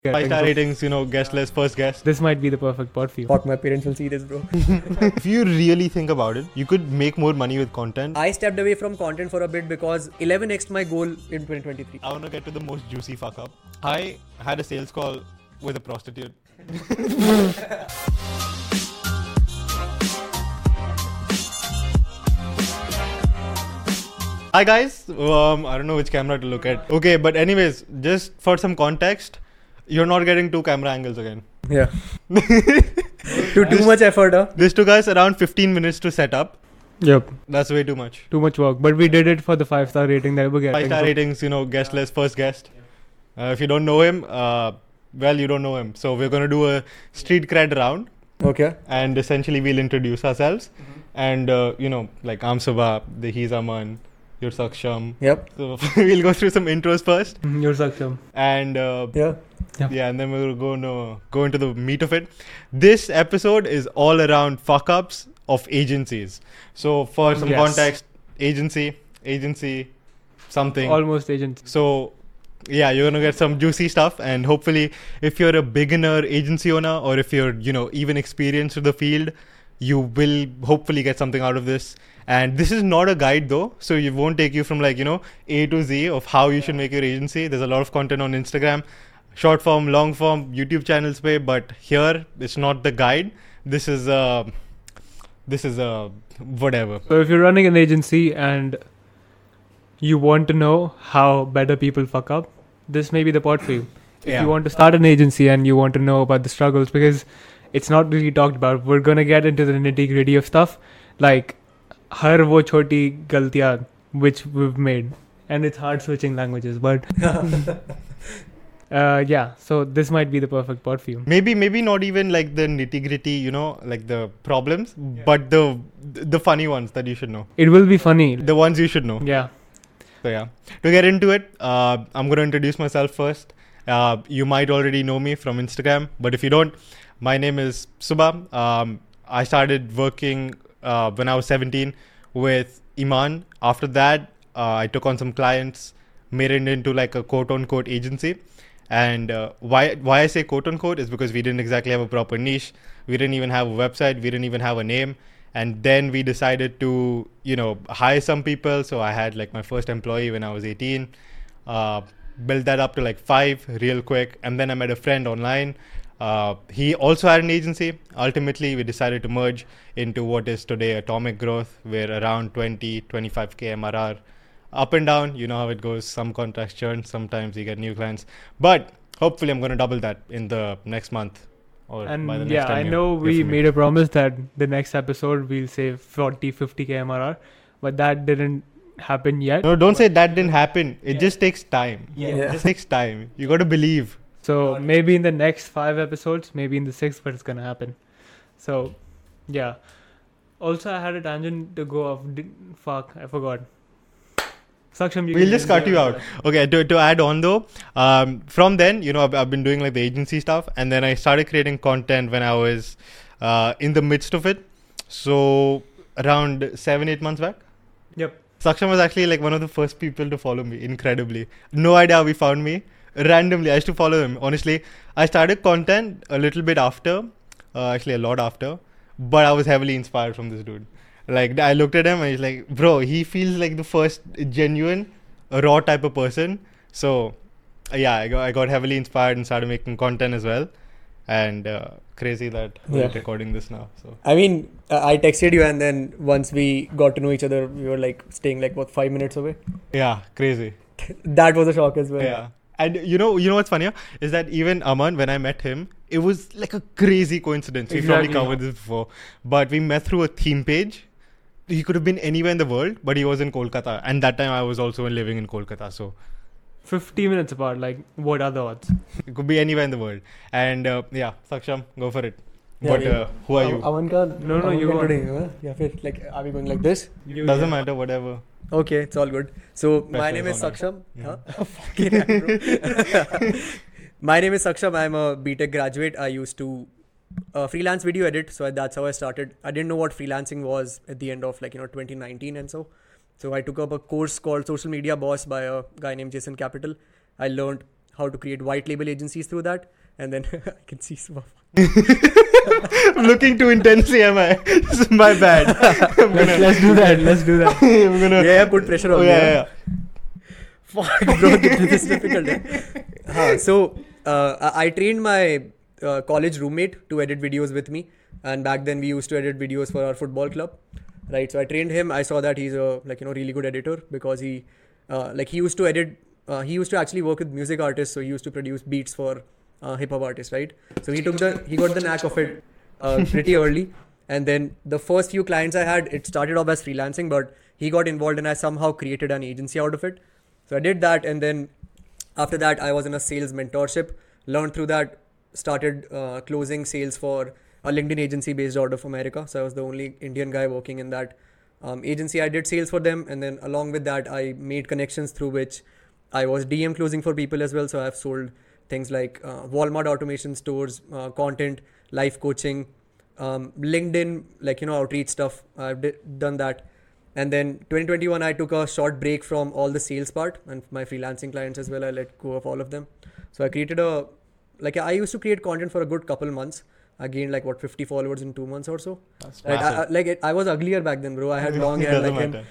5-star ratings, guest list, first guest. This might be the perfect pod for you. Fuck, my parents will see this, bro. If you really think about it, you could make more money with content. I stepped away from content for a bit because 11x'd my goal in 2023. I want to get to the most juicy fuck up. I had a sales call with a prostitute. Hi guys, I don't know which camera to look at. Okay, but anyways, just for some context, you're not getting two camera angles again. Yeah. Too much effort, huh? This took us around 15 minutes to set up. Yep. That's way too much. Too much work. But we did it for the 5-star rating that we're getting. 5-star ratings, guest list, first guest. If you don't know him, well, you don't know him. So we're going to do a street cred round. Okay. And essentially we'll introduce ourselves. And, like I'm Subha, he's Aman, you're Saksham. Yep. So we'll go through some intros first. You're Saksham. And Yeah. Yeah, and then we're going to go into the meat of it. This episode is all around fuck-ups of agencies. So for some context, agency, something. Almost agency. So yeah, you're going to get some juicy stuff, and hopefully if you're a beginner agency owner, or if you're, even experienced in the field, you will hopefully get something out of this. And this is not a guide though, so it won't take you from A to Z of how you should make your agency. There's a lot of content on Instagram, short form, long form, YouTube channels पे, but here it's not the guide. This is whatever. So if you're running an agency and you want to know how better people fuck up, this may be the pod for you. If you want to start an agency and you want to know about the struggles, because it's not really talked about, we're going to get into the nitty-gritty of stuff, like har wo choti galtiyan which we've made. And it's hard switching languages, but yeah, so this might be the perfect pod for you. Maybe not even like the nitty-gritty, like the problems, but the funny ones that you should know. It will be funny. The ones you should know. Yeah. So yeah, to get into it, I'm going to introduce myself first. You might already know me from Instagram, but if you don't, my name is Subha. I started working when I was 17 with Iman. After that, I took on some clients, made it into like a quote-unquote agency. And why I say quote-unquote is because we didn't exactly have a proper niche. We didn't even have a website. We didn't even have a name. And then we decided to, hire some people. So I had like my first employee when I was 18. Built that up to like 5 real quick. And then I met a friend online. He also had an agency. Ultimately, we decided to merge into what is today Atomic Growth. We're around 20-25k MRR. Up and down, you know how it goes. Some contracts churn, sometimes you get new clients. But hopefully I'm going to double that in the next month. Or and by the next time I know we made a promise that the next episode we'll say 40-50k MRR. But that didn't happen yet. No, don't say that didn't happen. It just takes time. It just takes time. You got to believe. So maybe in the next 5 episodes, maybe in the 6th, but it's going to happen. So yeah. Also, I had a tangent to go off. Fuck, I forgot. Saksham, we'll just cut you out. Okay, to add on though, from then, I've been doing like the agency stuff, and then I started creating content when I was in the midst of it. So around 7-8 months back. Yep. Saksham was actually like one of the first people to follow me, incredibly. No idea how he found me. Randomly, I used to follow him. Honestly, I started content a little bit after, actually a lot after, but I was heavily inspired from this dude. Like, I looked at him and he's like, bro, he feels like the first genuine, raw type of person. So, yeah, I got heavily inspired and started making content as well. And crazy that we're recording this now. So I mean, I texted you, and then once we got to know each other, we were like staying like 5 minutes away. Yeah, crazy. That was a shock as well. Yeah. And you know what's funnier is that even Aman, when I met him, it was like a crazy coincidence. We probably covered this before, but we met through a theme page. He could have been anywhere in the world, but he was in Kolkata, and that time I was also living in Kolkata. So 50 minutes apart. Like, what are the odds? It could be anywhere in the world. And yeah, Saksham, go for it. Yeah, But who are you? Aman ka, No, you go today. Yeah, like, are we going like this? Doesn't matter, whatever. Okay, it's all good. So my name is Saksham. Fucking hell, bro. My name is Saksham. I'm a BTech graduate. I used to freelance video edit, so that's how I started. I didn't know what freelancing was at the end of 2019, and so I took up a course called Social Media Boss by a guy named Jason Capital. I learned how to create white label agencies through that. And then I can see some. I'm looking too intensely, am I? This is my bad. Let's do that. I'm gonna. Yeah, put pressure on me. Yeah. Fuck, bro, this is difficult. So, I trained my college roommate to edit videos with me. And back then we used to edit videos for our football club. Right. So I trained him. I saw that he's a really good editor because he used to edit. He used to actually work with music artists. So he used to produce beats for hip hop artists. Right. So he got the knack of it pretty early. And then the first few clients I had, it started off as freelancing, but he got involved and I somehow created an agency out of it. So I did that. And then after that, I was in a sales mentorship, learned through that, started closing sales for a LinkedIn agency based out of America. So I was the only Indian guy working in that agency. I did sales for them. And then along with that, I made connections through which I was DM closing for people as well. So I've sold things like Walmart automation stores, content, life coaching, LinkedIn, outreach stuff. I've done that. And then 2021, I took a short break from all the sales part and my freelancing clients as well. I let go of all of them. So I created I used to create content for a good couple months. I gained 50 followers in 2 months or so. That's right. I was uglier back then, bro. I had long hair like him.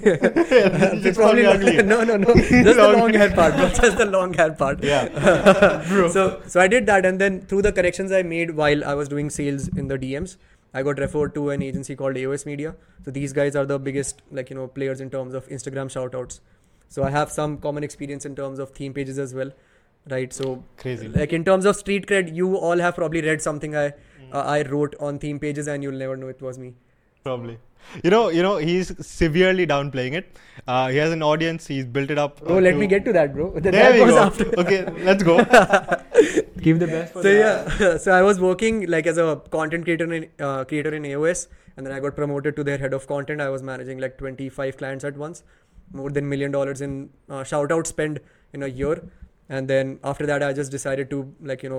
It's probably ugly. No. Just the long hair part, bro. Just the long hair part. Yeah. Bro. So I did that, and then through the corrections I made while I was doing sales in the DMs, I got referred to an agency called AOS Media. So these guys are the biggest players in terms of Instagram shoutouts. So I have some common experience in terms of theme pages as well. Right, so crazy. In terms of street cred, you all have probably read something I wrote on theme pages, and you'll never know it was me. Probably. You know, he's severely downplaying it. He has an audience. He's built it up. Oh, let me get to that, bro. There we go. After. Okay, let's go. Give the best. So I was working as a content creator in AOS, and then I got promoted to their head of content. I was managing 25 clients at once, more than $1 million in shout out spend in a year. And then after that, I just decided to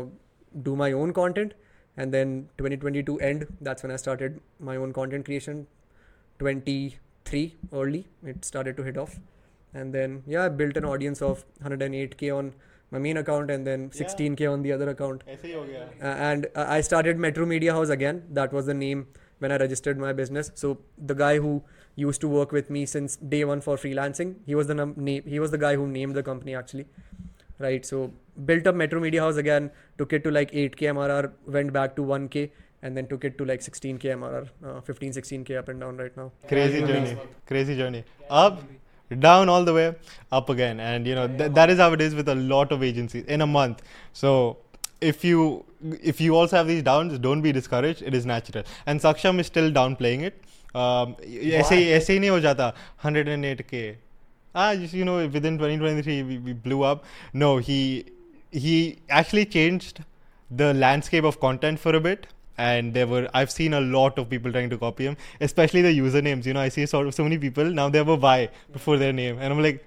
do my own content. And then 2022 end, that's when I started my own content creation. 23 early, it started to hit off. And then, I built an audience of 108K on my main account and then 16K on the other account. And I started Metro Media House again. That was the name when I registered my business. So the guy who used to work with me since day one for freelancing, he was the guy who named the company actually. Right, so built up Metro Media House again, took it to 8K MRR, went back to 1K, and then took it to 16K MRR, 15, 16K up and down right now. Crazy journey. Up, down, all the way, up again. And that is how it is with a lot of agencies in a month. So if you also have these downs, don't be discouraged. It is natural. And Saksham is still downplaying it. ऐसे ही नहीं हो जाता 108K. Within 2023 we blew up. No, he actually changed the landscape of content for a bit, and I've seen a lot of people trying to copy him, especially the usernames. I see so many people now they have a Y before their name, and I'm like,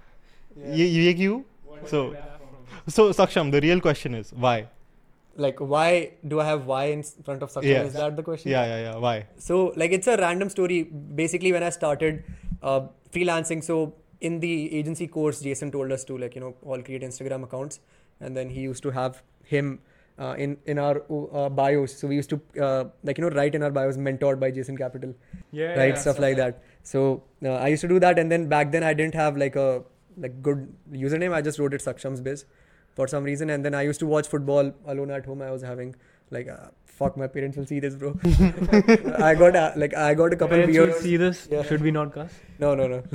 you. So Saksham, the real question is why? Why do I have Y in front of Saksham? Yeah. Is that the question? Yeah. Why? So it's a random story. Basically, when I started freelancing, so in the agency course, Jason told us to all create Instagram accounts, and then he used to have him in our bios. So we used to write in our bios, mentored by Jason Capital, stuff like that. So I used to do that, and then back then I didn't have a good username. I just wrote it Saksham's Biz for some reason, and then I used to watch football alone at home. I was having fuck, my parents will see this, bro. I got a couple beers. Will see this? Yeah. Should we not cuss? No.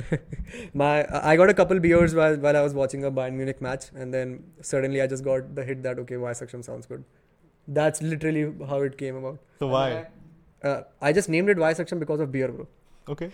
I got a couple beers while I was watching a Bayern Munich match, and then suddenly I just got the hit that Y Saksham sounds good. That's literally how it came about. So why? I just named it Y Saksham because of beer, bro. Okay.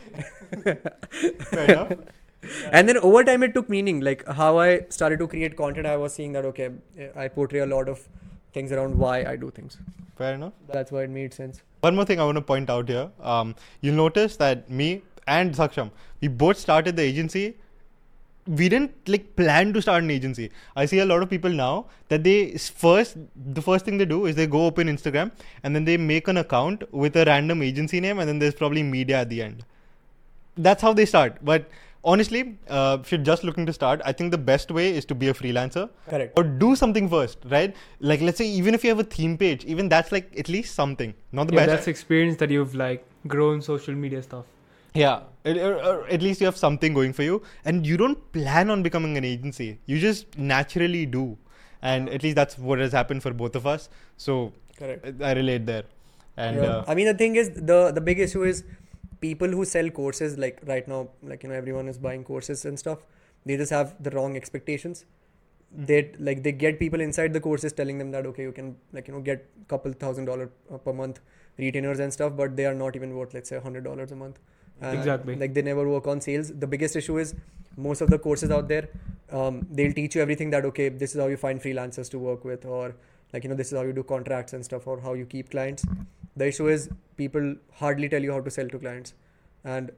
Fair enough. And then over time it took meaning. How I started to create content, I was seeing that I portray a lot of things around why I do things. Fair enough. That's why it made sense. One more thing I want to point out here. You'll notice that me and Saksham, we both started the agency. We didn't plan to start an agency. I see a lot of people now that the first thing they do is they go open Instagram and then they make an account with a random agency name and then there's probably media at the end. That's how they start. But honestly, if you're just looking to start, I think the best way is to be a freelancer. Correct. Or do something first, right? Like, let's say even if you have a theme page, even that's like at least something. Not the Yeah, best. that's experience that you've like grown social media stuff. Yeah, or at least you have something going for you, and you don't plan on becoming an agency. You just naturally do, and at least that's what has happened for both of us. So Correct. I relate there. And Yeah. I mean, the thing is, the big issue is people who sell courses, like right now, like, you know, everyone is buying courses and stuff. They just have the wrong expectations. They get people inside the courses telling them that, okay, you can, like, you know, get couple $1,000 per month retainers and stuff, but they are not even worth, let's say, $100 a month. And Exactly. Like, they never work on sales. The biggest issue is most of the courses out there, they'll teach you everything that, okay, this is how you find freelancers to work with, or like, you know, this is how you do contracts and stuff, or how you keep clients. The issue is people hardly tell you how to sell to clients. And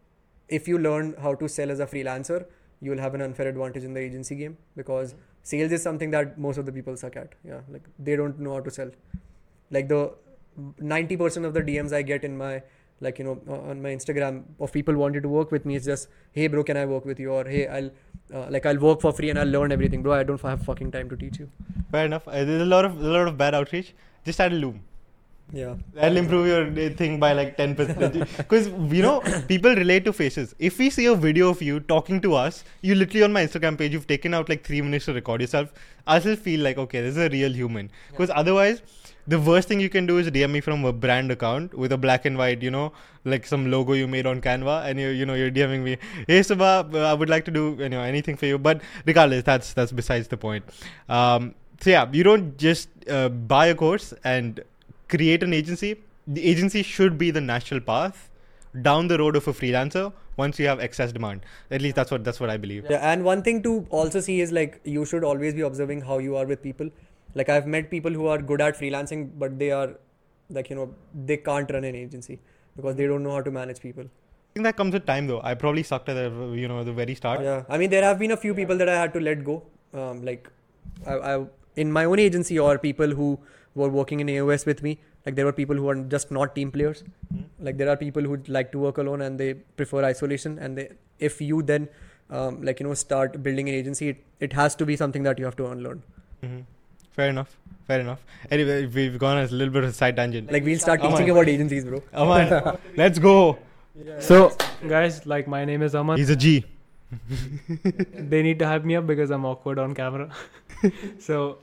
if you learn how to sell as a freelancer, you will have an unfair advantage in the agency game, because sales is something that most of the people suck at. Yeah, like they don't know how to sell. Like the 90% of the DMs I get in my, like, you know, on my Instagram of people wanting to work with me, it's just, hey bro, can I work with you? Or hey, I'll work for free and I'll learn everything. Bro, I don't have fucking time to teach you. fair enough. There's a lot of bad outreach. Just add a Loom. Yeah. That'll improve your thing by like 10%. Because, you know, people relate to faces. If we see a video of you talking to us, you literally on my Instagram page, you've taken out like 3 minutes to record yourself. I still feel like, okay, this is a real human. Because otherwise, the worst thing you can do is DM me from a brand account with a black and white, you know, like some logo you made on Canva, and you're DMing me, hey Subha, I would like to do, you know, anything for you. But regardless, that's besides the point. So yeah, you don't just buy a course and create an agency. The agency should be the natural path down the road of a freelancer once you have excess demand. At least that's what I believe. Yeah, and one thing to also see is, like, you should always be observing how you are with people. Like, I've met people who are good at freelancing, but they are, like, you know, they can't run an agency because they don't know how to manage people. I think that comes with time though. I probably sucked at the very start. Yeah, I mean, there have been a few people that I had to let go. Like, I in my own agency, or people who were working in AOS with me. Like, there were people who are just not team players. Like, there are people who like to work alone and they prefer isolation. And if you then, like, you know, start building an agency, it has to be something that you have to unlearn. Mm-hmm. Fair enough. Anyway, we've gone as a little bit of a side tangent. Like, we'll start teaching about agencies, bro. Aman, let's go. So, guys, like, my name is Aman. He's a G. They need to hype me up because I'm awkward on camera. So,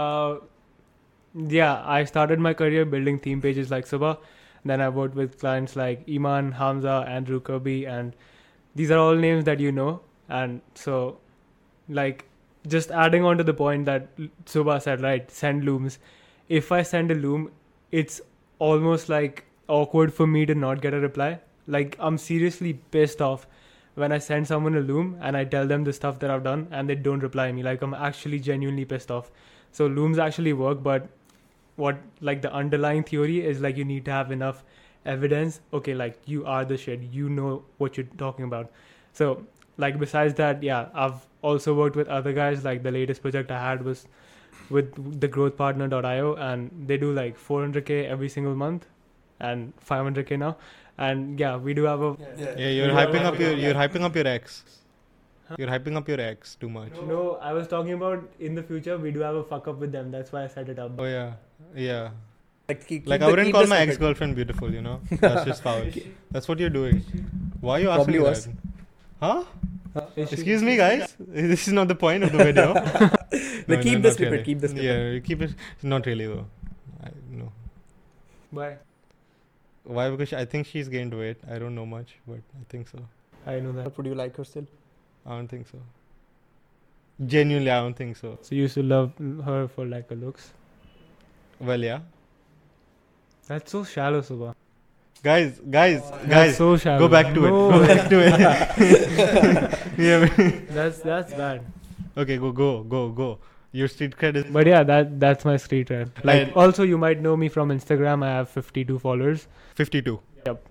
yeah, I started my career building theme pages like Subha. Then I worked with clients like Iman, Hamza, Andrew Kirby, and these are all names that you know. And so, like, just adding on to the point that Subha said, right, send looms. If I send a loom, it's almost like awkward for me to not get a reply. Like, I'm seriously pissed off when I send someone a loom and I tell them the stuff that I've done and they don't reply me. Like, I'm actually genuinely pissed off. So looms actually work, but what, like, the underlying theory is, like, you need to have enough evidence. Okay, like, you are the shit, you know what you're talking about. So, like, besides that, yeah, I've also worked with other guys. Like, the latest project I had was with the growthpartner.io, and they do like 400k every single month and 500k now. And yeah, we do have a You're hyping up your ex. You're hyping up your ex too much. No, I was talking about in the future we do have a fuck up with them. That's why I set it up. Oh yeah. Like, I wouldn't call my ex-girlfriend beautiful, you know. That's just foul. That's what you're doing. Why are you asking me that? Huh? Excuse me, guys. This is not the point of the video. Keep the snippet. Keep the snippet. Yeah, keep it. Not really though. No. Why? Why? Because I think she's gained weight. I don't know much, but I think so. I know that. But would you like her still? I don't think so. Genuinely, I don't think so. So you used to love her for like her looks? Well, yeah. That's so shallow, Subha. Guys. That's so shallow. Go back to it. Go back to it. Yeah. That's bad. Okay, go. Your street cred is. But yeah, that's my street cred. Like, also you might know me from Instagram. I have 52 followers. 52. Yep.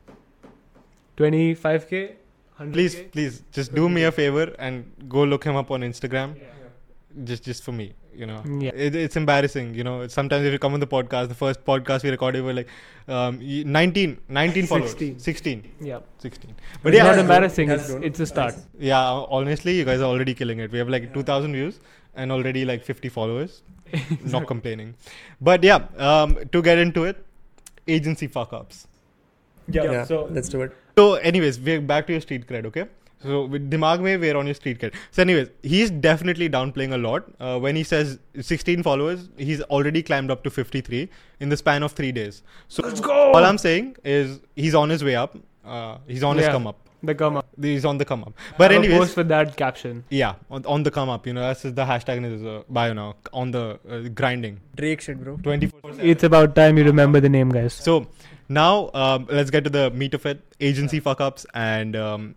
25k. 100K? Please, just do me a favor and go look him up on Instagram. Just for me. you know. Yeah. It's embarrassing, you know. Sometimes if you come on the podcast, the first podcast we recorded were like 19 followers. 16. Yeah. 16. But But it's yeah, not embarrassing. That's It's a start. yeah, honestly, you guys are already killing it. We have like 2,000 views and already like 50 followers. Not complaining. But yeah, to get into it, agency fuck-ups. Yeah, So let's do it. So anyways, we're back to your street cred, okay? So with Dimag mein, we're on your street cred. So anyways, he's definitely downplaying a lot. When he says 16 followers, he's already climbed up to 53 in the span of 3 days. So let's go. all I'm saying is he's on his way up. He's on his come up. The come up. He's on the come up. But I have a anyways, post with that caption. yeah, on the come up. You know, that's the hashtag in his bio now. On the grinding. Drake shit, bro. 24/7. It's about time you remember the name, guys. So now let's get to the meat of it. Agency fuck ups and do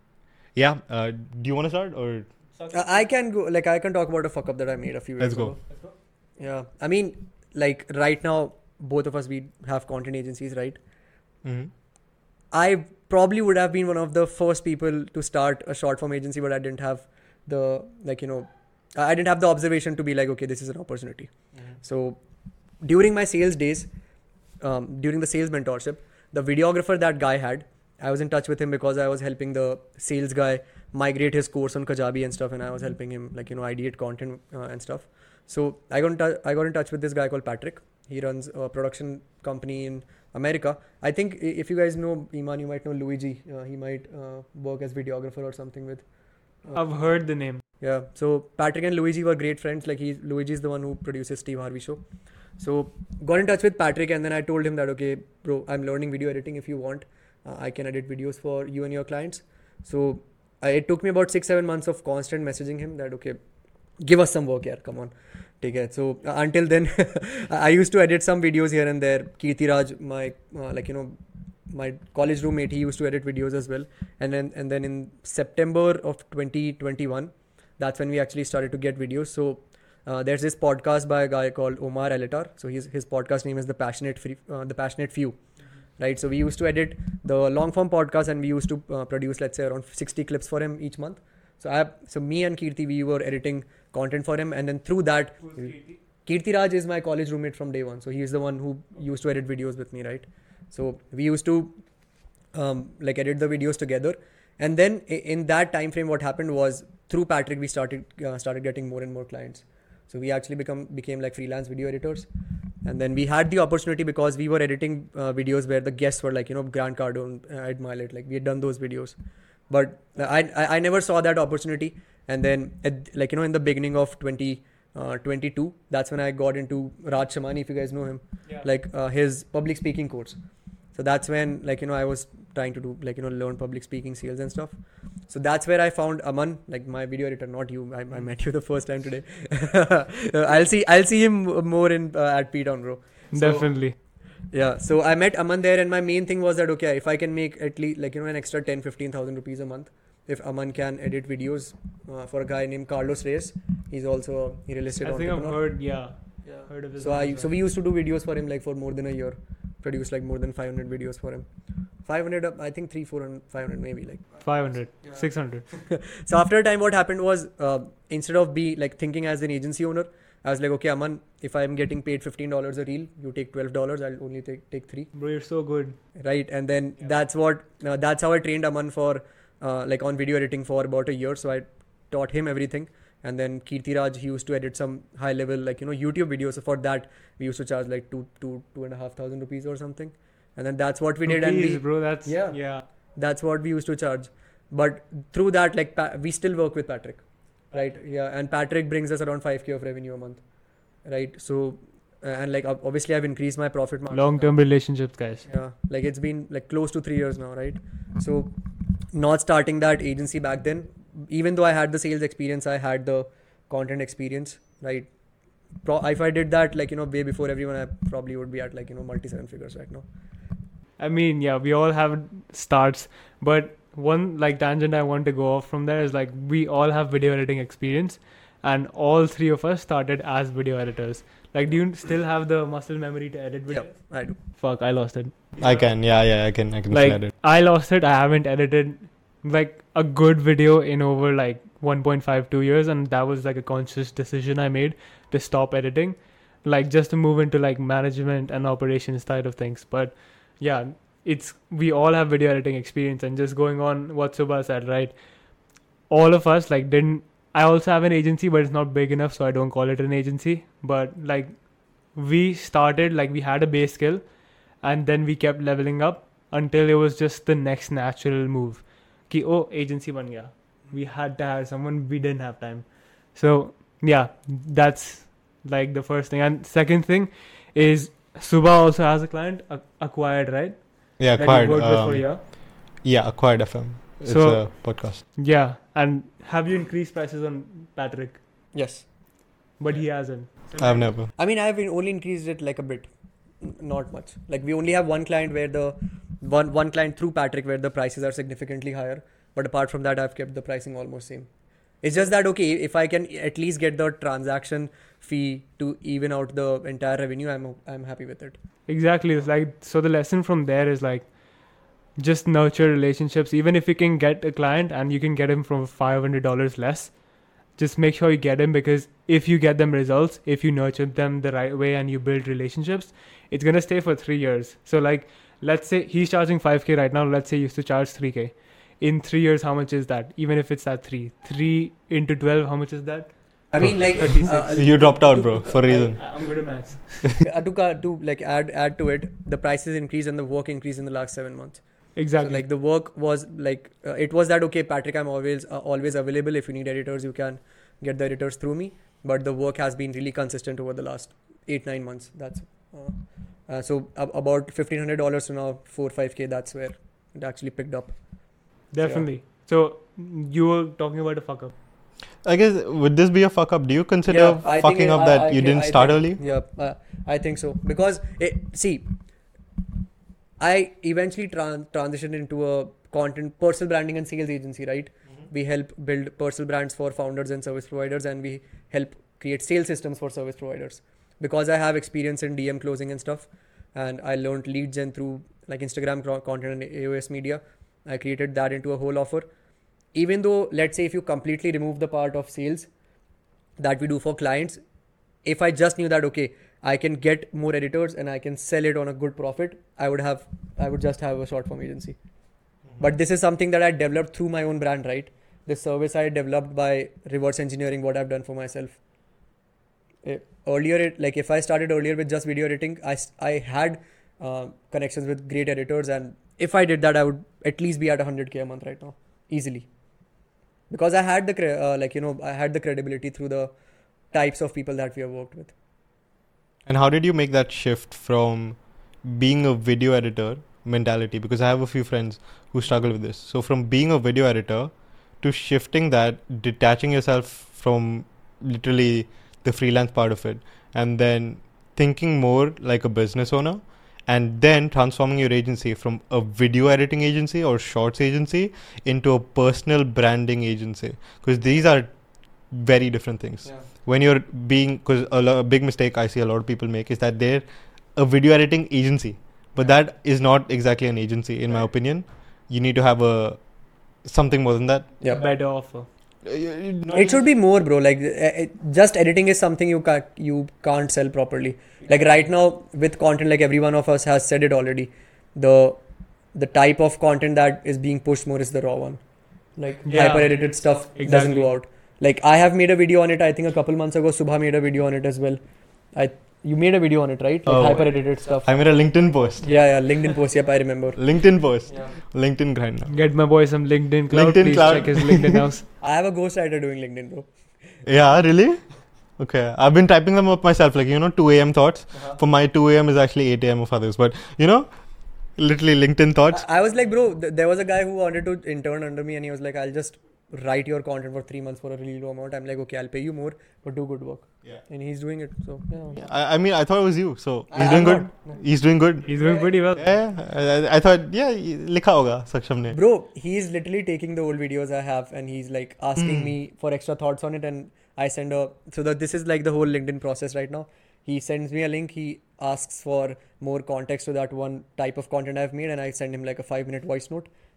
you want to start or? I can go. Like I can talk about a fuck up that I made a few years Let's ago. go. Yeah, I mean, like right now, both of us we have content agencies, right? Mm-hmm. I probably would have been one of the first people to start a short form agency, but I didn't have the I didn't have the observation to be like, okay, this is an opportunity. Mm-hmm. So during my sales days, during the sales mentorship, the videographer that guy had, I was in touch with him because I was helping the sales guy migrate his course on Kajabi and stuff, and I was helping him ideate content and stuff. So I got in touch with this guy called Patrick. He runs a production company in America. I think if you guys know Iman, you might know Luigi. He might work as videographer or something with. I've heard the name. Yeah. So Patrick and Luigi were great friends. Like Luigi is the one who produces Steve Harvey Show. So got in touch with Patrick, and then I told him that, okay, bro, I'm learning video editing. If you want, I can edit videos for you and your clients. So it took me about 6-7 months of constant messaging him that, okay, give us some work here. Come on. Take it. So until then, I used to edit some videos here and there. Kirti Raj, my my college roommate, he used to edit videos as well. And then in September of 2021, that's when we actually started to get videos. So there's this podcast by a guy called Omar Aletar. So his podcast name is The Passionate Few. Right. So we used to edit the long form podcast, and we used to produce, let's say, around 60 clips for him each month. So me and Kirti, we were editing content for him, and then through that, Kirti Raj is my college roommate from day one. So he is the one who used to edit videos with me, right? So we used to edit the videos together, and then in that time frame, what happened was through Patrick, we started getting more and more clients. So we actually became like freelance video editors, and then we had the opportunity because we were editing videos where the guests were like Grant Cardone, Ed Milet, like we had done those videos. But I never saw that opportunity. And then in the beginning of 2022, that's when I got into Raj Shamani, if you guys know him, his public speaking course. So that's when I was trying to do learn public speaking skills and stuff. So that's where I found Aman, like my video editor, not you. I met you the first time today. I'll see him more in at P-Town, bro. So, Definitely. yeah, so I met Aman there, and my main thing was that, okay, if I can make at least an extra 10,000-15,000 rupees a month, if Aman can edit videos for a guy named Carlos Reyes, he's also a real estate entrepreneur. I think I've heard of his. So we used to do videos for him for more than a year, produced more than 500 videos for him. 500, I think 300, 400, 500 maybe 500, 600. So after a time, what happened was instead of thinking as an agency owner, I was like, okay, Aman, if I'm getting paid $15 a reel, you take $12. I'll only take 3. Bro, you're so good. Right, and then that's how I trained Aman for on video editing for about a year. So I taught him everything, and then Kirti Raj, he used to edit some high level YouTube videos. So for that, we used to charge 2,500 rupees or something, and then that's what we did. And bro, that's that's what we used to charge. But through that, we still work with Patrick. Right. Yeah. And Patrick brings us around 5K of revenue a month. Right. So, and obviously I've increased my profit margin. Long-term relationships, guys. Yeah. It's been close to 3 years now. Right. So not starting that agency back then, even though I had the sales experience, I had the content experience. Right. If I did that, way before everyone, I probably would be at multi-7 figures right now. I mean, yeah, we all have starts, but one tangent I want to go off from there is we all have video editing experience, and all 3 of us started as video editors. Do you still have the muscle memory to edit video? Yeah, I do. Fuck, I lost it. I can, I can edit. I lost it. I haven't edited a good video in over 1.5 2 years, and that was like a conscious decision I made to stop editing, like just to move into like management and operations side of things. But yeah, we all have video editing experience, and just going on what Subha said, right? All of us like didn't. I also have an agency, but it's not big enough, so I don't call it an agency. But like we started, like we had a base skill, and then we kept leveling up until it was just the next natural move. Ki oh, agency ban gaya. We had to hire someone. We didn't have time. So yeah, that's like the first thing. And second thing is Subha also has a client acquired, right? Yeah, That acquired. you worked with for a year. Yeah, acquired FM. It's So- a podcast. Yeah, and have you increased prices on Patrick? Yes. But he hasn't. I've never. I mean, I've only increased it like a bit, not much. Like we only have one client where the one client through Patrick where the prices are significantly higher. But apart from that, I've kept the pricing almost same. It's just that okay, if I can at least get the transaction fee to even out the entire revenue, I'm happy with it. Exactly. It's like, so the lesson from there is like, just nurture relationships. Even if you can get a client and you can get him from $500 less, just make sure you get him, because if you get them results, if you nurture them the right way and you build relationships, it's going to stay for 3 years. So like, let's say he's charging 5K right now. Let's say he used to charge 3K. In 3 years, how much is that? Even if it's at 3 into 12, how much is that? I mean, like 36. You dropped out, bro, for a reason. I'm good at maths. to like add to it, the prices increased and the work increased in the last 7 months. Exactly. So like the work was like it was that okay, Patrick, I'm always available. If you need editors, you can get the editors through me. But the work has been really consistent over the last 8-9 months. That's so about $1,500 to now 4-5K. That's where it actually picked up. Definitely. So you were talking about a fuck up. I guess, would this be a fuck up? Do you consider I fucking think up I- that I- you I didn't start think- early? Yeah, I think so. Because, I eventually transitioned into a personal branding and sales agency, right? We help build personal brands for founders and service providers, and we help create sales systems for service providers. Because I have experience in DM closing and stuff, and I learned lead gen through like Instagram content and AOS media. I created that into a whole offer. Even though, let's say, if you completely remove the part of sales that we do for clients, if I just knew that, okay, I can get more editors and I can sell it on a good profit, I would just have a short form agency. But this is something that I developed through my own brand, right? This service I developed by reverse engineering what I've done for myself. Earlier, if I started earlier with just video editing, I had connections with great editors, and if I did that, I would at least be at 100K a month right now, easily. Because I had I had the credibility through the types of people that we have worked with. And how did you make that shift from being a video editor mentality? Because I have a few friends who struggle with this. So from being a video editor to shifting that, detaching yourself from literally the freelance part of it, and then thinking more like a business owner, and then transforming your agency from a video editing agency or shorts agency into a personal branding agency. Because these are very different things. Yeah. When you're because a big mistake I see a lot of people make is that they're a video editing agency, but that is not exactly an agency in my opinion. You need to have something more than that. Yeah. Better offer. It should be more, bro. Like just editing is something you can't sell properly. Like right now with content, like every one of us has said it already. The type of content that is being pushed more is the raw one. Like hyper edited stuff doesn't go out. Like I have made a video on it. I think a couple months ago, Subha made a video on it as well. You made a video on it, right? Like hyper edited stuff. I made a LinkedIn post. Yeah, LinkedIn post. Yep, I remember. LinkedIn post. Yeah. LinkedIn grind now. Get my boy some LinkedIn Cloud. LinkedIn Please Cloud. check his LinkedIn house. I have a ghostwriter doing LinkedIn, bro. Yeah, really? Okay. I've been typing them up myself, 2 a.m. thoughts. For my 2 a.m. is actually 8 a.m. of others. But, literally LinkedIn thoughts. I was like, bro, there was a guy who wanted to intern under me, and he was like, I'll just write your content for 3 months for a really low amount. I'm like, okay, I'll pay you more, but do good work. Yeah. And he's doing it. So, yeah. I mean, I thought it was you. So, he's I'm doing good. not. No. He's doing good. He's doing pretty well. Yeah. I thought, likha hoga Saksham ne. Bro, he's literally taking the old videos I have and he's like asking me for extra thoughts on it, and I send this is like the whole LinkedIn process right now. He sends me a link, he asks for more context to that one type of content I've made, and I send him like a 5-minute voice note,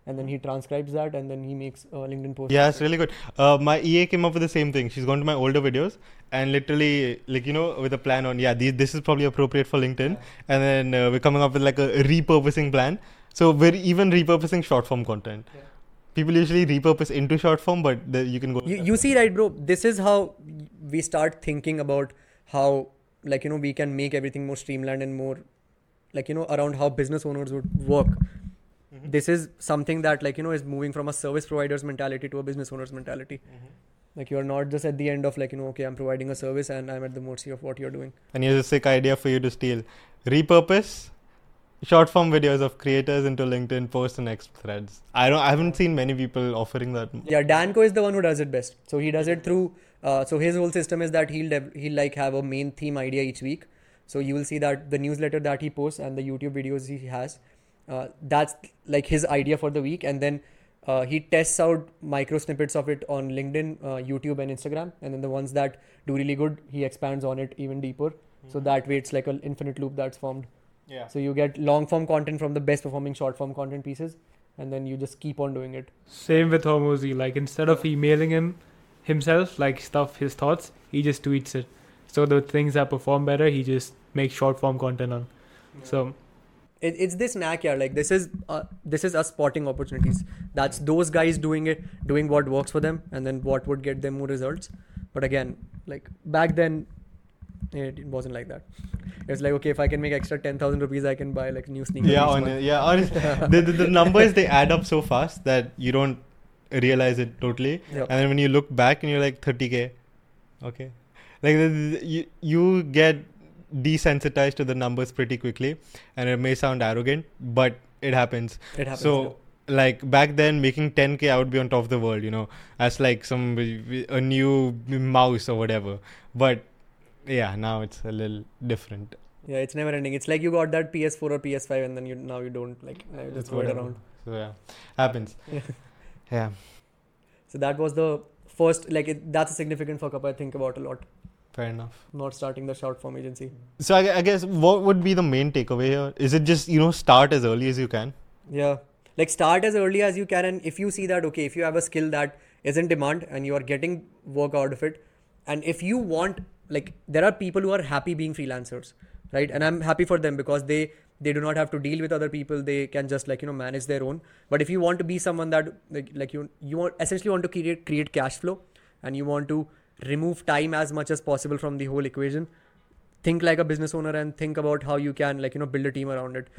and then he transcribes that, and then he makes LinkedIn posts. Yeah, it's really good. My EA came up with the same thing. She's gone to my older videos and literally, like, with a plan on, this is probably appropriate for LinkedIn. And then we're coming up with like a repurposing plan. So we're even repurposing short form content. Yeah. People usually repurpose into short form, but you can go. You see, right, bro? This is how we start thinking about how, like, we can make everything more streamlined and more, like, around how business owners would work. Mm-hmm. This is something that, like, is moving from a service provider's mentality to a business owner's mentality. Mm-hmm. Like, you're not just at the end of, like, okay, I'm providing a service and I'm at the mercy of what you're doing. And here's a sick idea for you to steal. Repurpose short form videos of creators into LinkedIn posts and X threads. I haven't seen many people offering that. Yeah, Danko is the one who does it best. So he does it through, so his whole system is that he'll like have a main theme idea each week. So you will see that the newsletter that he posts and the YouTube videos he has, that's like his idea for the week. And then he tests out micro snippets of it on LinkedIn, YouTube and Instagram. And then the ones that do really good, he expands on it even deeper. Mm-hmm. So that way it's like an infinite loop that's formed. Yeah. So you get long form content from the best performing short form content pieces, and then you just keep on doing it. Same with Hormozy. Like, instead of emailing him himself, like his thoughts, he just tweets it. So the things that perform better, he just makes short form content on. Yeah. So it's this knack, yeah. Like, this is us spotting opportunities. That's those guys doing what works for them, and then what would get them more results. But again, like back then, it wasn't like that. It's like, okay, if I can make extra 10,000 rupees, I can buy like new sneakers. The numbers, they add up so fast that you don't realize it totally. Yep. And then when you look back and you're like 30K, okay, like you get desensitized to the numbers pretty quickly, and it may sound arrogant, but it happens. So like back then, making 10K, I would be on top of the world, as like a new mouse or whatever. But yeah, now it's a little different. Yeah, it's never ending. It's like you got that PS4 or PS5 and then you don't, like, just throw it around. So yeah, happens. Yeah. So that was the first, like, that's a significant fuck up I think about a lot. Fair enough. Not starting the short form agency. So I guess what would be the main takeaway here? Is it just, start as early as you can? Yeah. Like, start as early as you can, and if you see that, okay, if you have a skill that is in demand and you are getting work out of it, and if you want, like, there are people who are happy being freelancers, right? And I'm happy for them because they do not have to deal with other people. They can just, like, manage their own. But if you want to be someone that like you essentially want to create cash flow, and you want to remove time as much as possible from the whole equation, think like a business owner and think about how you can, like, build a team around it.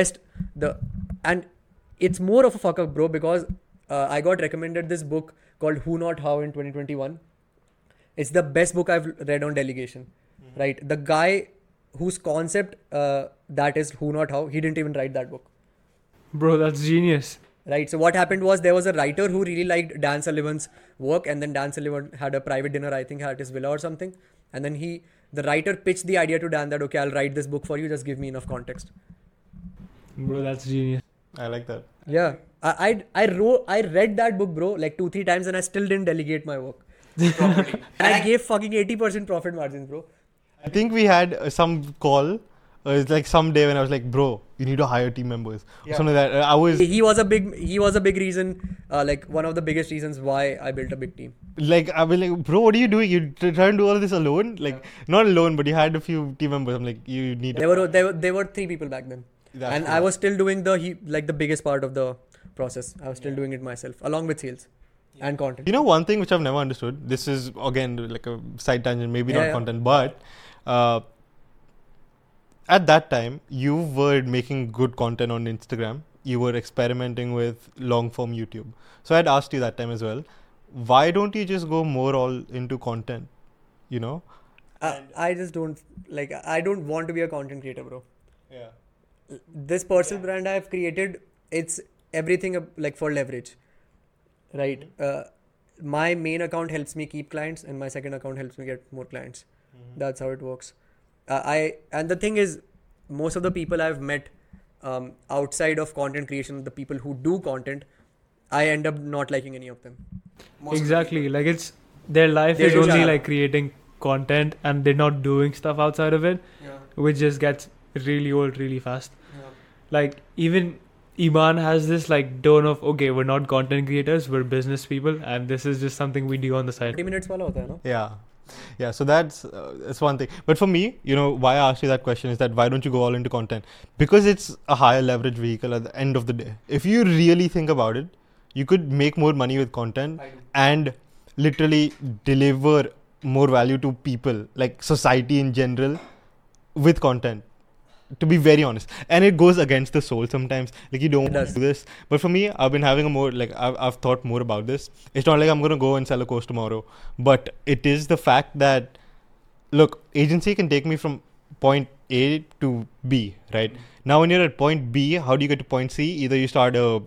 And it's more of a fuck up, bro, because I got recommended this book called Who Not How in 2021. It's the best book I've read on delegation, right? The guy whose concept that is Who Not How, he didn't even write that book. Bro, that's genius. Right. So what happened was there was a writer who really liked Dan Sullivan's work, and then Dan Sullivan had a private dinner, I think, at his villa or something. And then the writer pitched the idea to Dan that, okay, I'll write this book for you, just give me enough context. Bro, that's genius. I like that. Yeah. I read that book, bro, like 2-3 times, and I still didn't delegate my work. And I gave fucking 80% profit margins, bro. I think we had some call. It's like some day when I was like, bro, you need to hire team members. Or something like that. He was a big reason, like one of the biggest reasons why I built a big team. Like, I was like, bro, what are you doing? You trying to do all this alone? Like, not alone, but you had a few team members. I'm like, you need. There were 3 people back then, and cool. I was still doing the biggest part of the process. I was still doing it myself, along with sales and content. One thing which I've never understood. This is again like a side tangent, maybe not content, but. At that time, you were making good content on Instagram. You were experimenting with long form YouTube. So I'd asked you that time as well, why don't you just go more all into content? I just don't I don't want to be a content creator, bro. Yeah. This personal brand I've created, it's everything like for leverage, right? Mm-hmm. My main account helps me keep clients, and my second account helps me get more clients. Mm-hmm. That's how it works. And the thing is, most of the people I've met outside of content creation, the people who do content, I end up not liking any of them. Exactly. Like, it's their life is only like creating content, and they're not doing stuff outside of it, which just gets really old really fast. Yeah. Like, even Iman has this like tone of, okay, we're not content creators, we're business people, and this is just something we do on the side. 30 minutes wala hota hai, no? Yeah, so that's one thing. But for me, why I asked you that question is that why don't you go all into content? Because it's a higher leverage vehicle at the end of the day. If you really think about it, you could make more money with content and literally deliver more value to people, like society in general, with content. To be very honest, and it goes against the soul sometimes. Like you don't want to do this, but for me, I've been having a more like I've thought more about this. It's not like I'm gonna go and sell a course tomorrow, but it is the fact that look, agency can take me from point A to B, right? Now, when you're at point B, how do you get to point C? Either you start a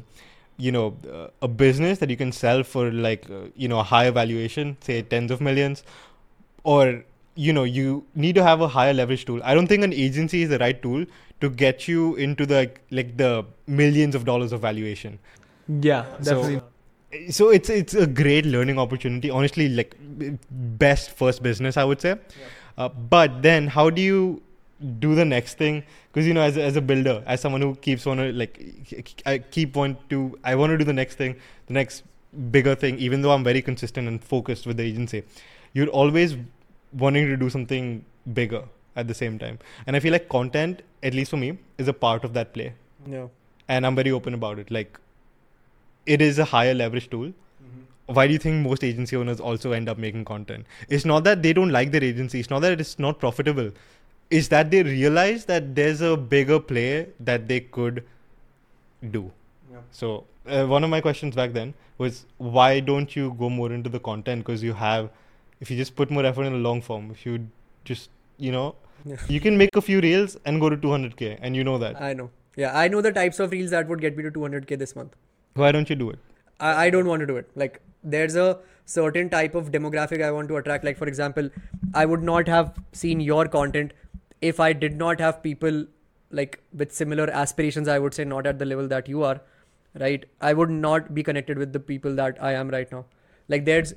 business that you can sell for like a higher valuation, say tens of millions, or you need to have a higher leverage tool. I don't think an agency is the right tool to get you into the like the millions of dollars of valuation. Yeah, definitely. So it's a great learning opportunity. Honestly, like best first business, I would say. Yeah. But then how do you do the next thing? Because as a builder, as someone who keeps want to like I want to do the next thing, the next bigger thing. Even though I'm very consistent and focused with the agency, you're always wanting to do something bigger at the same time. And I feel like content, at least for me, is a part of that play. Yeah. And I'm very open about it. Like, it is a higher leverage tool. Mm-hmm. Why do you think most agency owners also end up making content? It's not that they don't like their agency. It's not that it's not profitable. It's that they realize that there's a bigger play that they could do. Yeah. So one of my questions back then was, why don't you go more into the content? Because if you just put more effort in the long form, if you just, you can make a few reels and go to 200K, and you know that. I know. Yeah, I know the types of reels that would get me to 200K this month. Why don't you do it? I don't want to do it. Like, there's a certain type of demographic I want to attract. Like, for example, I would not have seen your content if I did not have people like with similar aspirations, I would say, not at the level that you are, right? I would not be connected with the people that I am right now. Like, there's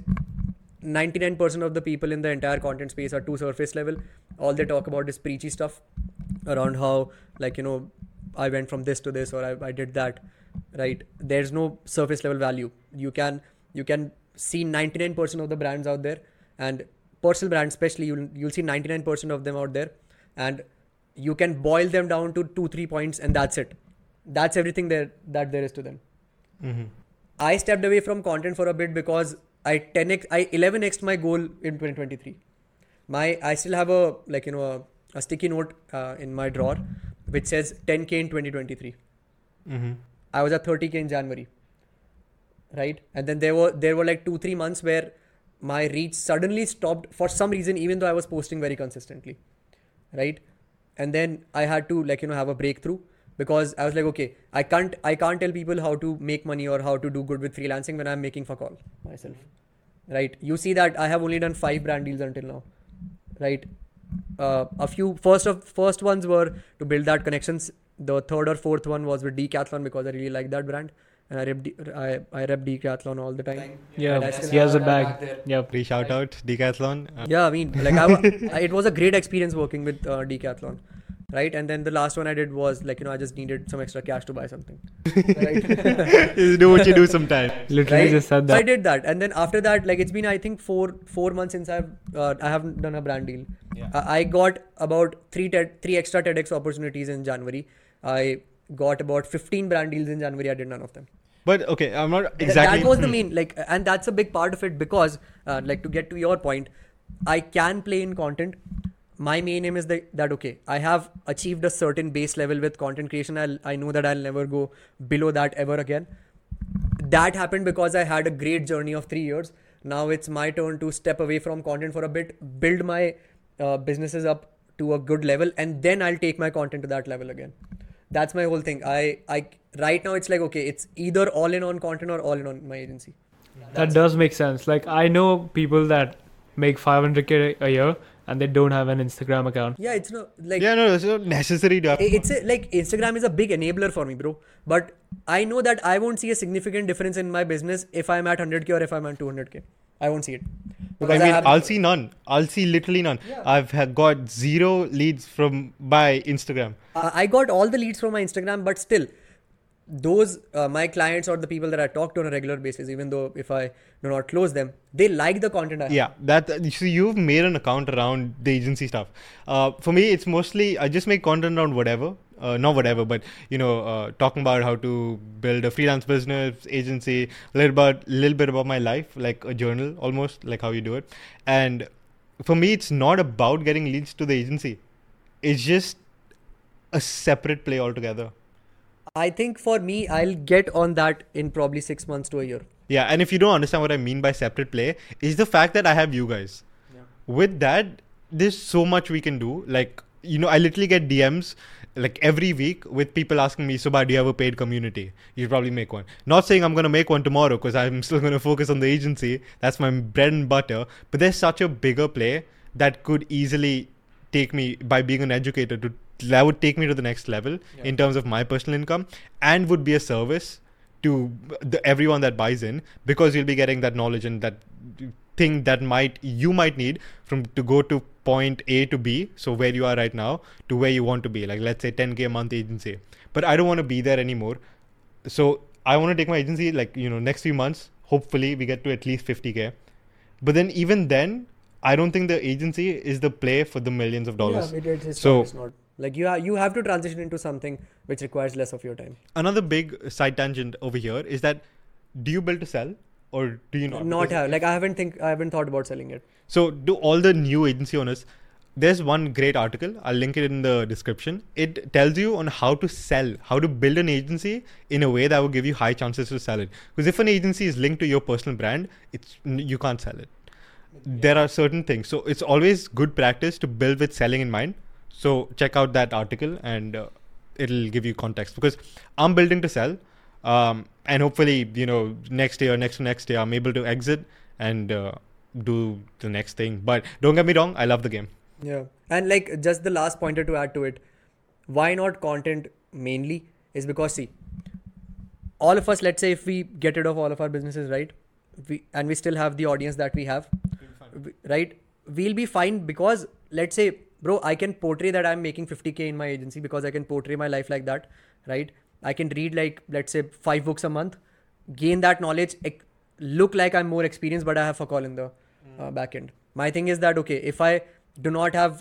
99% of the people in the entire content space are too surface level. All they talk about is preachy stuff around how, like, I went from this to this, or I did that, right? There's no surface level value. You can see 99% of the brands out there, and personal brands especially, you'll see 99% of them out there, and you can boil them down to 2-3 points, and that's it. That's everything that there is to them. Mm-hmm. I stepped away from content for a bit because I 11x'd my goal in 2023. I still have a sticky note in my drawer which says 10K in 2023. Mm-hmm. I was at 30K in January, right? And then there were like 2-3 months where my reach suddenly stopped for some reason, even though I was posting very consistently, right? And then I had to have a breakthrough, because I was like, okay, I can't tell people how to make money or how to do good with freelancing when I'm making fuck all myself, right? You see that I have only done 5 brand deals until now, right? A few first ones were to build that connections. The third or fourth one was with Decathlon, because I really like that brand, and I rep Decathlon all the time. Yeah, he has a bag. Yeah, free shout out Decathlon. Yeah, I mean, like it was a great experience working with Decathlon. Right, and then the last one I did was I just needed some extra cash to buy something. Right? Just do what you do sometimes. Literally, right? Just said that. So I did that, and then after that, it's been I think 4 months since I haven't done a brand deal. Yeah. I got about 3 extra TEDx opportunities in January. I got about 15 brand deals in January. I did none of them. But okay, I'm not exactly. That was the main and that's a big part of it, because to get to your point, I can play in content. My main aim is that okay, I have achieved a certain base level with content creation. I know that I'll never go below that ever again. That happened because I had a great journey of 3 years. Now it's my turn to step away from content for a bit, build my businesses up to a good level, and then I'll take my content to that level again. That's my whole thing. I right now it's like, okay, it's either all in on content or all in on my agency. That does make sense. Like, I know people that make 500K a year and they don't have an Instagram account. Yeah, it's not it's not necessary to have. It's Instagram is a big enabler for me, bro. But I know that I won't see a significant difference in my business if I'm at 100K or if I'm at 200K. I won't see it. Because I'll see none. I'll see literally none. Yeah. I've got 0 leads by Instagram. I got all the leads from my Instagram, but still, those my clients or the people that I talk to on a regular basis, even though if I do not close them, they like the content I have. Yeah, so you've made an account around the agency stuff. For me, it's mostly I just make content around whatever. Not whatever, but talking about how to build a freelance business, agency, a little bit about my life, like a journal almost, like how you do it. And for me, it's not about getting leads to the agency. It's just a separate play altogether. I think for me, I'll get on that in probably 6 months to a year. Yeah, and if you don't understand what I mean by separate play, is the fact that I have you guys. Yeah. With that, there's so much we can do. Like, I literally get DMs like every week with people asking me, Subha, do you have a paid community? You should probably make one. Not saying I'm going to make one tomorrow because I'm still going to focus on the agency. That's my bread and butter. But there's such a bigger play that could easily take me, by being an educator, that would take me to the next level in terms of my personal income, and would be a service to everyone that buys in, because you'll be getting that knowledge and that thing that you might need to go to point A to B, so where you are right now to where you want to be, like let's say 10K a month agency. But I don't want to be there anymore, so I want to take my agency next few months, hopefully we get to at least 50K. But then even then, I don't think the agency is the play for the millions of dollars. Yeah, it's not. Like you have to transition into something which requires less of your time. Another big side tangent over here is that, do you build to sell or do you not? Not have. Like I haven't thought about selling it. So do all the new agency owners. There's one great article. I'll link it in the description. It tells you on how to sell, how to build an agency in a way that will give you high chances to sell it. Because if an agency is linked to your personal brand, you can't sell it. There are certain things. So it's always good practice to build with selling in mind. So check out that article and it'll give you context, because I'm building to sell, and hopefully, next year, I'm able to exit and do the next thing. But don't get me wrong, I love the game. Yeah. And like just the last pointer to add to it, why not content mainly is because, see, all of us, let's say if we get rid of all of our businesses, right? We still have the audience that we have, right? We'll be fine, because let's say, bro, I can portray that I'm making 50K in my agency because I can portray my life like that, right? I can read like, let's say 5 books a month, gain that knowledge, look like I'm more experienced, but I have fuck all in the back end. My thing is that, okay, if I do not have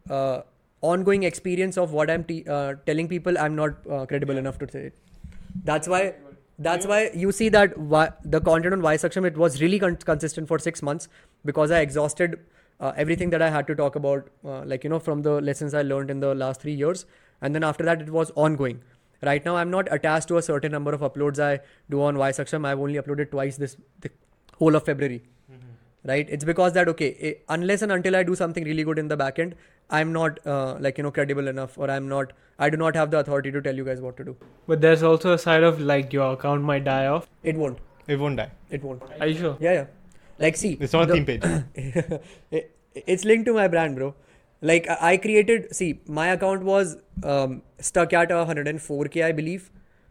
ongoing experience of what I'm telling people, I'm not credible enough to say it. That's why you see that the content on Why Saksham, it was really consistent for 6 months, because I exhausted everything that I had to talk about, from the lessons I learned in the last 3 years. And then after that, it was ongoing. Right now, I'm not attached to a certain number of uploads I do on Why Saksham. I've only uploaded twice the whole of February. Mm-hmm. Right? It's because that, okay, unless and until I do something really good in the back end, I'm not credible enough, or I do not have the authority to tell you guys what to do. But there's also a side of like your account might die off. It won't. It won't die. It won't. Are you sure? Yeah. Like, see, it's not a theme page. It's linked to my brand, bro. Like I created, see, my account was stuck at 104K, I believe,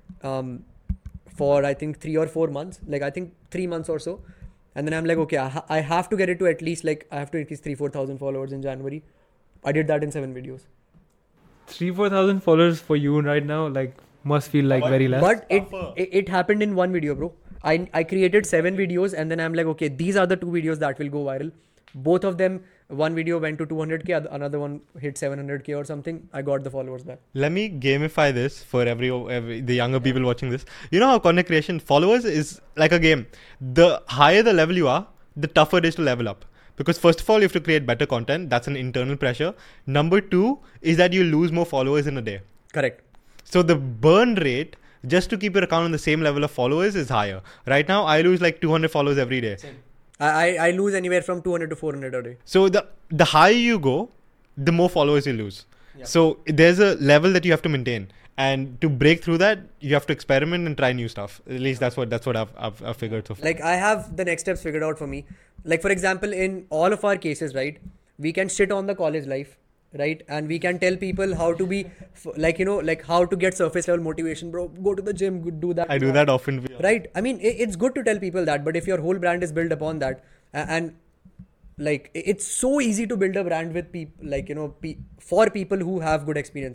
for I think 3 or 4 months, like I think 3 months or so. And then I'm like, okay, I have to get it to at least, like, I have to increase 3,000-4,000 followers in January. I did that in 7 videos. 3,000-4,000 followers for you right now, like, must feel like very less. But it happened in one video, bro. I created 7 videos, and then I'm like, okay, these are the 2 videos that will go viral. Both of them, one video went to 200K, another one hit 700K or something. I got the followers back. Let me gamify this for the younger people watching this. You know how content creation, followers is like a game. The higher the level you are, the tougher it is to level up. Because first of all, you have to create better content. That's an internal pressure. Number 2 is that you lose more followers in a day. Correct. So the burn rate, just to keep your account on the same level of followers, is higher. Right now, I lose like 200 followers every day. Same. I lose anywhere from 200 to 400 a day. So the higher you go, the more followers you lose. Yeah. So there's a level that you have to maintain. And to break through that, you have to experiment and try new stuff. At least that's what I've figured so far. Like I have the next steps figured out for me. Like for example, in all of our cases, right, we can shit on the college life, right? And we can tell people how to be, like how to get surface level motivation, bro. Go to the gym, do that. I do that often. Right? I mean, it's good to tell people that, but if your whole brand is built upon that, and like it's so easy to build a brand with people, like, for people who have good experience.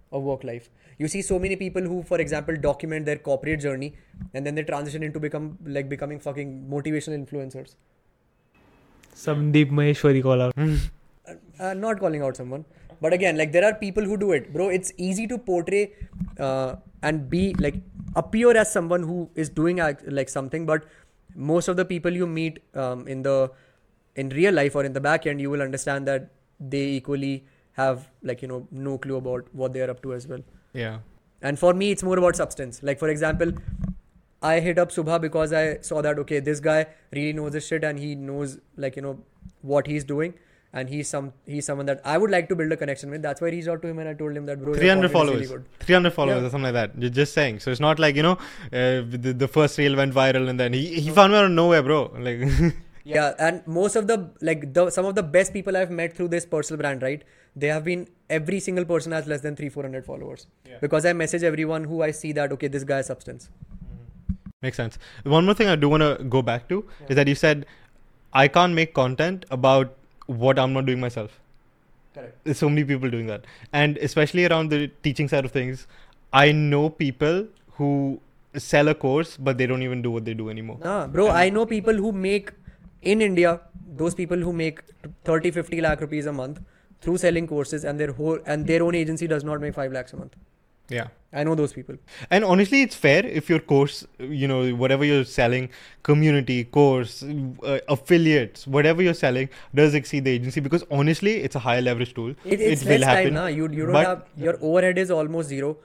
of work life. You see so many people who, for example, document their corporate journey and then they transition into becoming fucking motivational influencers. Some deep Maheshwari call out. Not calling out someone, but again, like there are people who do it, bro. It's easy to portray and be like appear as someone who is doing like something, but most of the people you meet in real life or in the back end, you will understand that they equally have like, you know, no clue about what they are up to as well. Yeah. And for me, it's more about substance. Like, for example, I hit up Subha because I saw that, okay, this guy really knows his shit and he knows, like, you know, what he's doing. And he's someone that I would like to build a connection with. That's why I reached out to him and I told him that, bro, 300 followers. Really good. 300 followers or something like that. You're just saying. So it's not like, you know, the first reel went viral and then he found me out of nowhere, bro. Like... Yeah, and most of some of the best people I've met through this personal brand, right? They have been, every single person has less than 300-400 followers. Yeah. Because I message everyone who I see that, okay, this guy has substance. Makes sense. One more thing I do want to go back to is that you said, I can't make content about what I'm not doing myself. Correct. There's so many people doing that. And especially around the teaching side of things, I know people who sell a course, but they don't even do what they do anymore. Bro, I know people who make... In India, those people who make 30-50 lakh rupees a month through selling courses and their own agency does not make 5 lakhs a month. Yeah. I know those people. And honestly, it's fair if your course, you know, whatever you're selling, community, course, affiliates, whatever you're selling does exceed the agency, because honestly, it's a high leverage tool. It's will less happen. Time, nah. You don't have, your overhead is almost zero.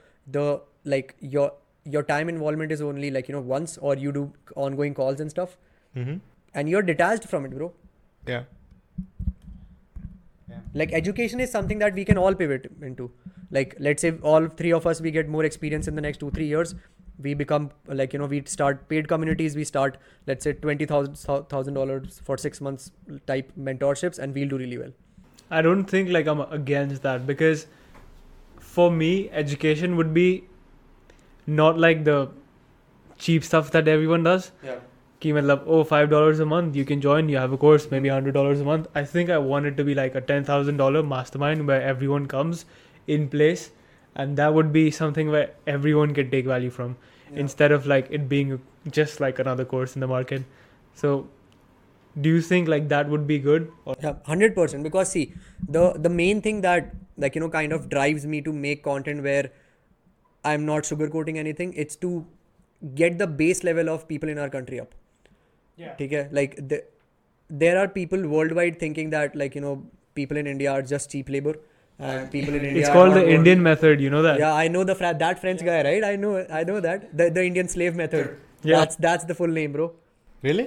Your time involvement is only like, you know, once, or you do ongoing calls and stuff. Mm-hmm. And you're detached from it, bro. Yeah. Like education is something that we can all pivot into. Like, let's say all three of us, we get more experience in the next 2-3 years. We become like, you know, we start paid communities. We start, let's say $20,000 for 6 months type mentorships, and we'll do really well. I don't think like I'm against that, because for me, education would be not like the cheap stuff that everyone does. Yeah. $5 a month, you can join, you have a course, maybe $100 a month. I think I want it to be like a $10,000 mastermind where everyone comes in place, and that would be something where everyone can take value from, instead of like it being just like another course in the market. So do you think like that would be good? Yeah, 100%. Because see, the main thing that like, you know, kind of drives me to make content where I'm not sugarcoating anything, it's to get the base level of people in our country up. Yeah. Okay? Like there are people worldwide thinking that, like, you know, people in India are just cheap labor, and people in India. It's called the Indian method, you know that? Yeah, I know that French guy, right? I know that the Indian slave method. Yeah. That's the full name, bro. Really?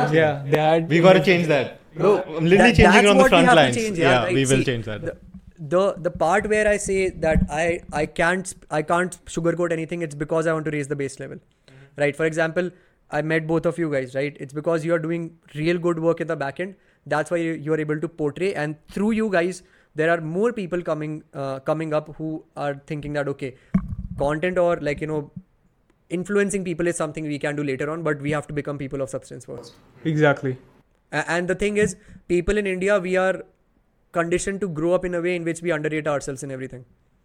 Yeah. We got to change that. Bro, I'm literally changing on the front lines. Right? We will change that. The part where I say that I can't sugarcoat anything, it's because I want to raise the base level. Mm-hmm. Right? For example, I met both of you guys, right? It's because you are doing real good work in the back end. That's why you are able to portray, and through you guys, there are more people coming up who are thinking that, okay, content or like, you know, influencing people is something we can do later on, but we have to become people of substance first. Exactly. And the thing is, people in India, we are conditioned to grow up in a way in which we underrate ourselves in everything.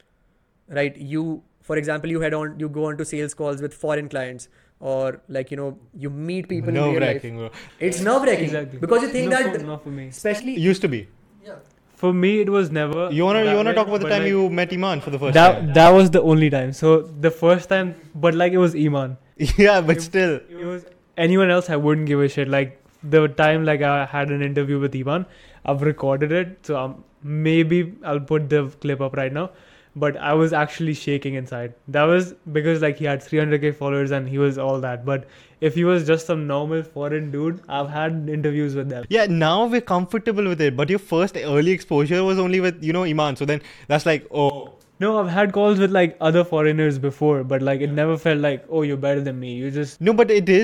Right? For example, you go on to sales calls with foreign clients, or like, you know, you meet people in real life. Bro. It's nerve-wracking. Exactly. Because you think not for me. Especially... It used to be. Yeah. For me, it was never. You wanna talk about the time you met Iman for the first time? That was the only time. So the first time, but like it was Iman. Yeah, but still. It was anyone else, I wouldn't give a shit. Like the time like I had an interview with Iman, I've recorded it. So maybe I'll put the clip up right now. But I was actually shaking inside. That was because like he had 300k followers and he was all that. But if he was just some normal foreign dude, I've had interviews with them. Yeah, now we're comfortable with it. But your first early exposure was only with, you know, Iman. So then that's like, oh. No, I've had calls with like other foreigners before, but like it never felt like, oh, you're better than me. You just... No, but it is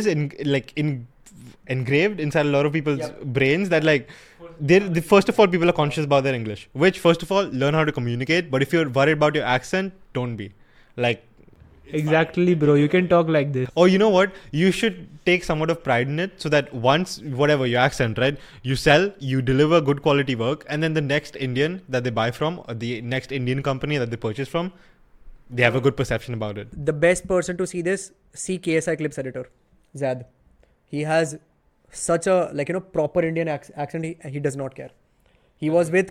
engraved inside a lot of people's brains that like, first of all, people are conscious about their English, which first of all, learn how to communicate. But if you're worried about your accent, don't be. Like, exactly, bro. You can talk like this. Or you know what? You should take somewhat of pride in it, so that once, whatever your accent, right? You sell, you deliver good quality work, and then the next Indian that they buy from, or the next Indian company that they purchase from, they have a good perception about it. The best person to see this, see KSI Clips editor, Zad. He has such a proper Indian accent. He does not care. He was with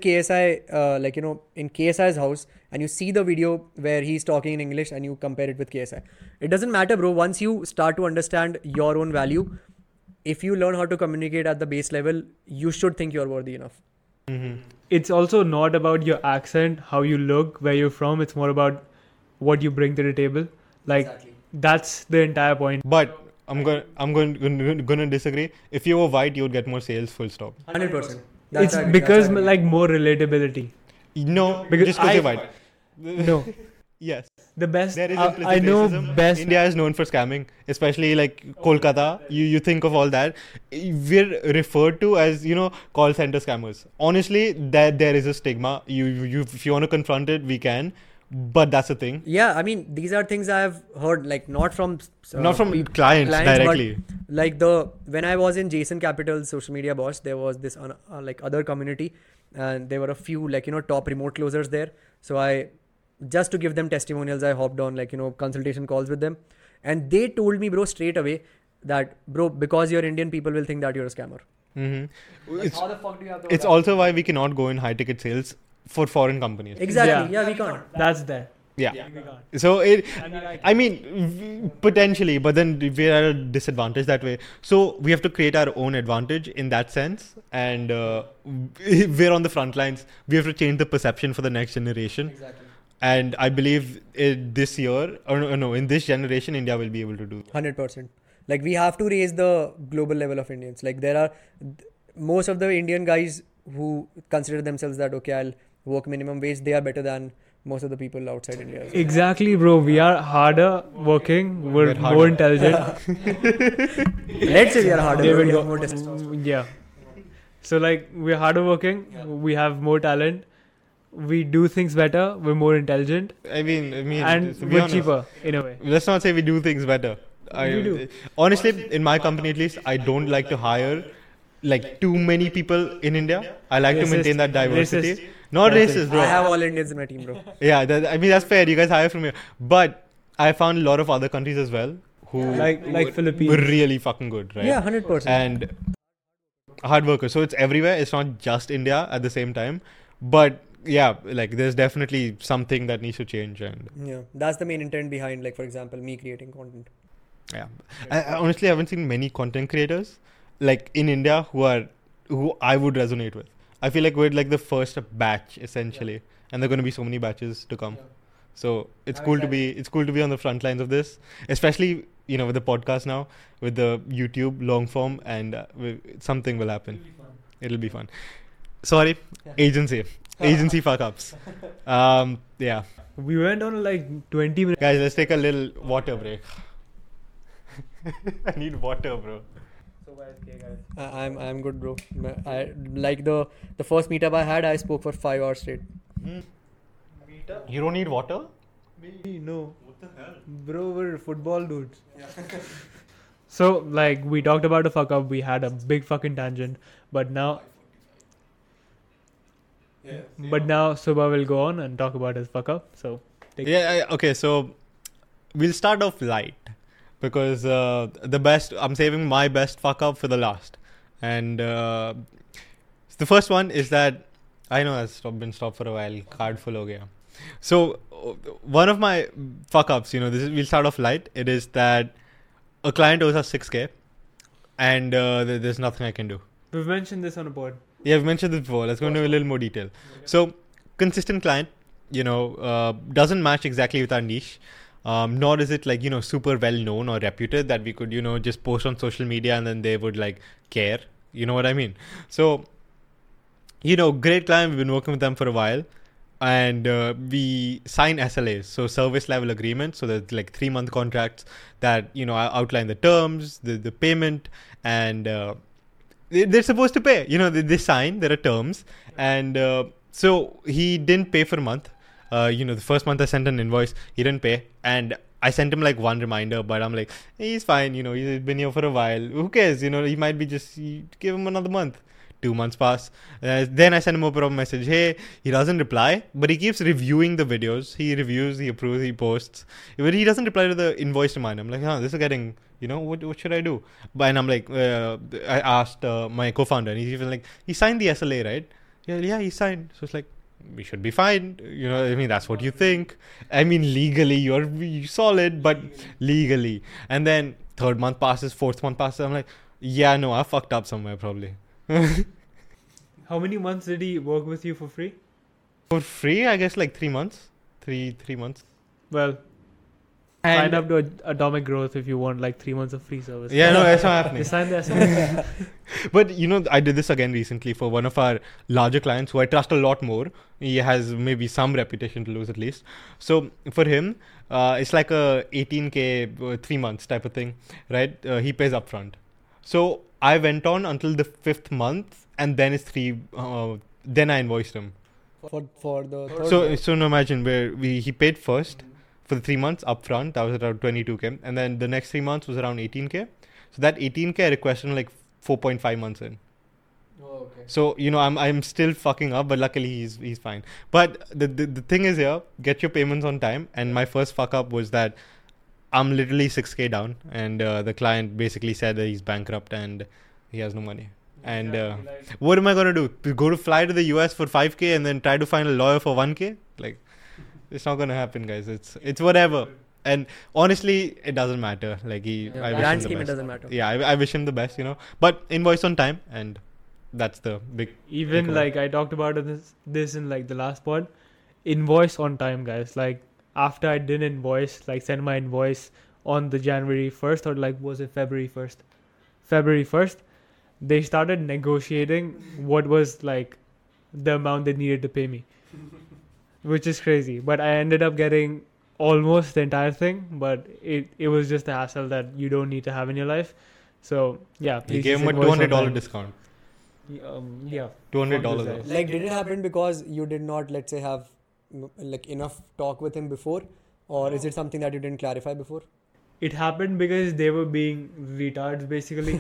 KSI, in KSI's house, and you see the video where he's talking in English and you compare it with KSI. It doesn't matter, bro. Once you start to understand your own value, if you learn how to communicate at the base level, you should think you're worthy enough. Mm-hmm. It's also not about your accent, how you look, where you're from. It's more about what you bring to the table. That's the entire point. But I'm going to disagree. If you were white, you would get more sales. Full stop. 100%. It's because more relatability. No, because just because you're white. No. Yes. The best. There is implicit I know racism. best. India is known for scamming, especially Kolkata. You think of all that. We're referred to as call center scammers. Honestly, there is a stigma. You if you want to confront it, we can. But that's the thing. Yeah, I mean, these are things I've heard, not from clients directly. But when I was in Jason Capital's social media boss, there was this other community, and there were a few top remote closers there. So I, just to give them testimonials, I hopped on consultation calls with them, and they told me, bro, straight away that, bro, because you're Indian, people will think that you're a scammer. Mm-hmm. How the fuck do you have to? It's also why we cannot go in high ticket sales for foreign companies. Exactly. Yeah, we can't. That's there. Yeah. We can't. So I mean, potentially, but then we're at a disadvantage that way. So we have to create our own advantage in that sense, and we're on the front lines. We have to change the perception for the next generation. Exactly. And I believe this year, in this generation, India will be able to do that. 100%. We have to raise the global level of Indians. There are most of the Indian guys who consider themselves that, okay, I'll work minimum wage. They are better than most of the people outside India. Exactly, bro. We are harder working. We're more intelligent. Let's say we are harder. David, we have more testosterone. Yeah. So we're harder working. Yeah. We have more talent. We do things better. We're more intelligent. I mean, and we're honest, cheaper in a way. Let's not say we do things better. We do. Honestly, in my company at least, I don't like to hire too many people in India. I like to maintain that diversity. Racist. Not racist, bro. I have all Indians in my team, bro. Yeah, that's fair. You guys hire from here. But I found a lot of other countries as well who like Philippines were really fucking good, right? Yeah, 100%. And hard workers. So it's everywhere. It's not just India at the same time. But yeah, there's definitely something that needs to change. And yeah, that's the main intent behind, for example, me creating content. Yeah, I honestly haven't seen many content creators in India who I would resonate with. I feel like we're the first batch essentially, and there are going to be so many batches to come. Yeah. So it's cool to be on the front lines of this, especially with the podcast now, with the YouTube long form, and something will happen. It'll be fun. Sorry, agency fuck ups. Yeah. We went on 20 minutes. Guys, let's take a little water break. I need water, bro. I'm good, bro. I the first meetup I had, I spoke for 5 hours straight. Meetup? You don't need water? Me, no. What the hell? Bro, we're football dudes. Yeah. So, we talked about a fuck up. We had a big fucking tangent. But now... Yeah. But now Subha will go on and talk about his fuck up. So... Okay, so... We'll start off light. Because I'm saving my best fuck up for the last. And the first one is that I know I've been stopped for a while. Card full ho gaya. So one of my fuck ups, we'll start off light. It is that a client owes us 6K and there's nothing I can do. We've mentioned this on a pod. Yeah, we've mentioned this before. Let's go into a little more detail. Okay. So consistent client, doesn't match exactly with our niche. Nor is it super well known or reputed that we could just post on social media and then they would care. You know what I mean? So great client. We've been working with them for a while, and we sign SLAs, so service level agreements. So there's 3-month contracts that outline the terms, the payment, and they're supposed to pay. They sign. There are terms, and so he didn't pay for a month. The first month I sent an invoice, he didn't pay, and I sent him one reminder, but I'm he's fine, he's been here for a while, who cares, he might be you give him another month. 2 months pass. Then I send him a message. Hey, he doesn't reply, but he keeps reviewing the videos. He reviews, he approves, he posts. But he doesn't reply to the invoice demand. I'm like, this is getting, what should I do? And I'm like, I asked my co-founder, and he's even like, he signed the SLA, right? Yeah, he signed. So it's like, we should be fine. That's what you think. Legally, you're solid, but legally. And then 3rd month passes, 4th month passes. I'm like, yeah, no, I fucked up somewhere probably. How many months did he work with you for free? For free, I guess like 3 months. 3 months. Well, sign up to Atomic Growth if you want like 3 months of free service. Yeah, no, that's not happening. Just sign the SLA. But I did this again recently for one of our larger clients who I trust a lot more. He has maybe some reputation to lose at least. So for him, it's like a 18K 3 months type of thing, right? He pays upfront. So I went on until the 5th month, and then it's then I invoiced him. For the third So now imagine where he paid first for the 3 months upfront. That was around 22K, and then the next 3 months was around 18K. So that 18K I requested like 4.5 months in. Oh, okay. So I'm still fucking up, but luckily he's fine. But the thing is here, get your payments on time. And my first fuck up was that I'm literally 6K down, and the client basically said that he's bankrupt and he has no money. And what am I gonna do? Fly to the US for 5K and then try to find a lawyer for 1K? Like, it's not gonna happen, guys. It's whatever. And honestly, it doesn't matter. Like I wish him the best. It doesn't matter. Yeah, I wish him the best, But invoice on time, and that's the big. Even like I talked about this in like the last pod. Invoice on time, guys. Like after I didn't invoice, like send my invoice on the January 1st, or like was it February 1st? February 1st, they started negotiating what was like the amount they needed to pay me, which is crazy. But I ended up getting almost the entire thing, but it was just a hassle that you don't need to have in your life. So yeah, he gave him a $200 discount. Yeah, $200. Like, did it happen because you did not, let's say, have like enough talk with him before, or is it something that you didn't clarify before? It happened because they were being retards, basically.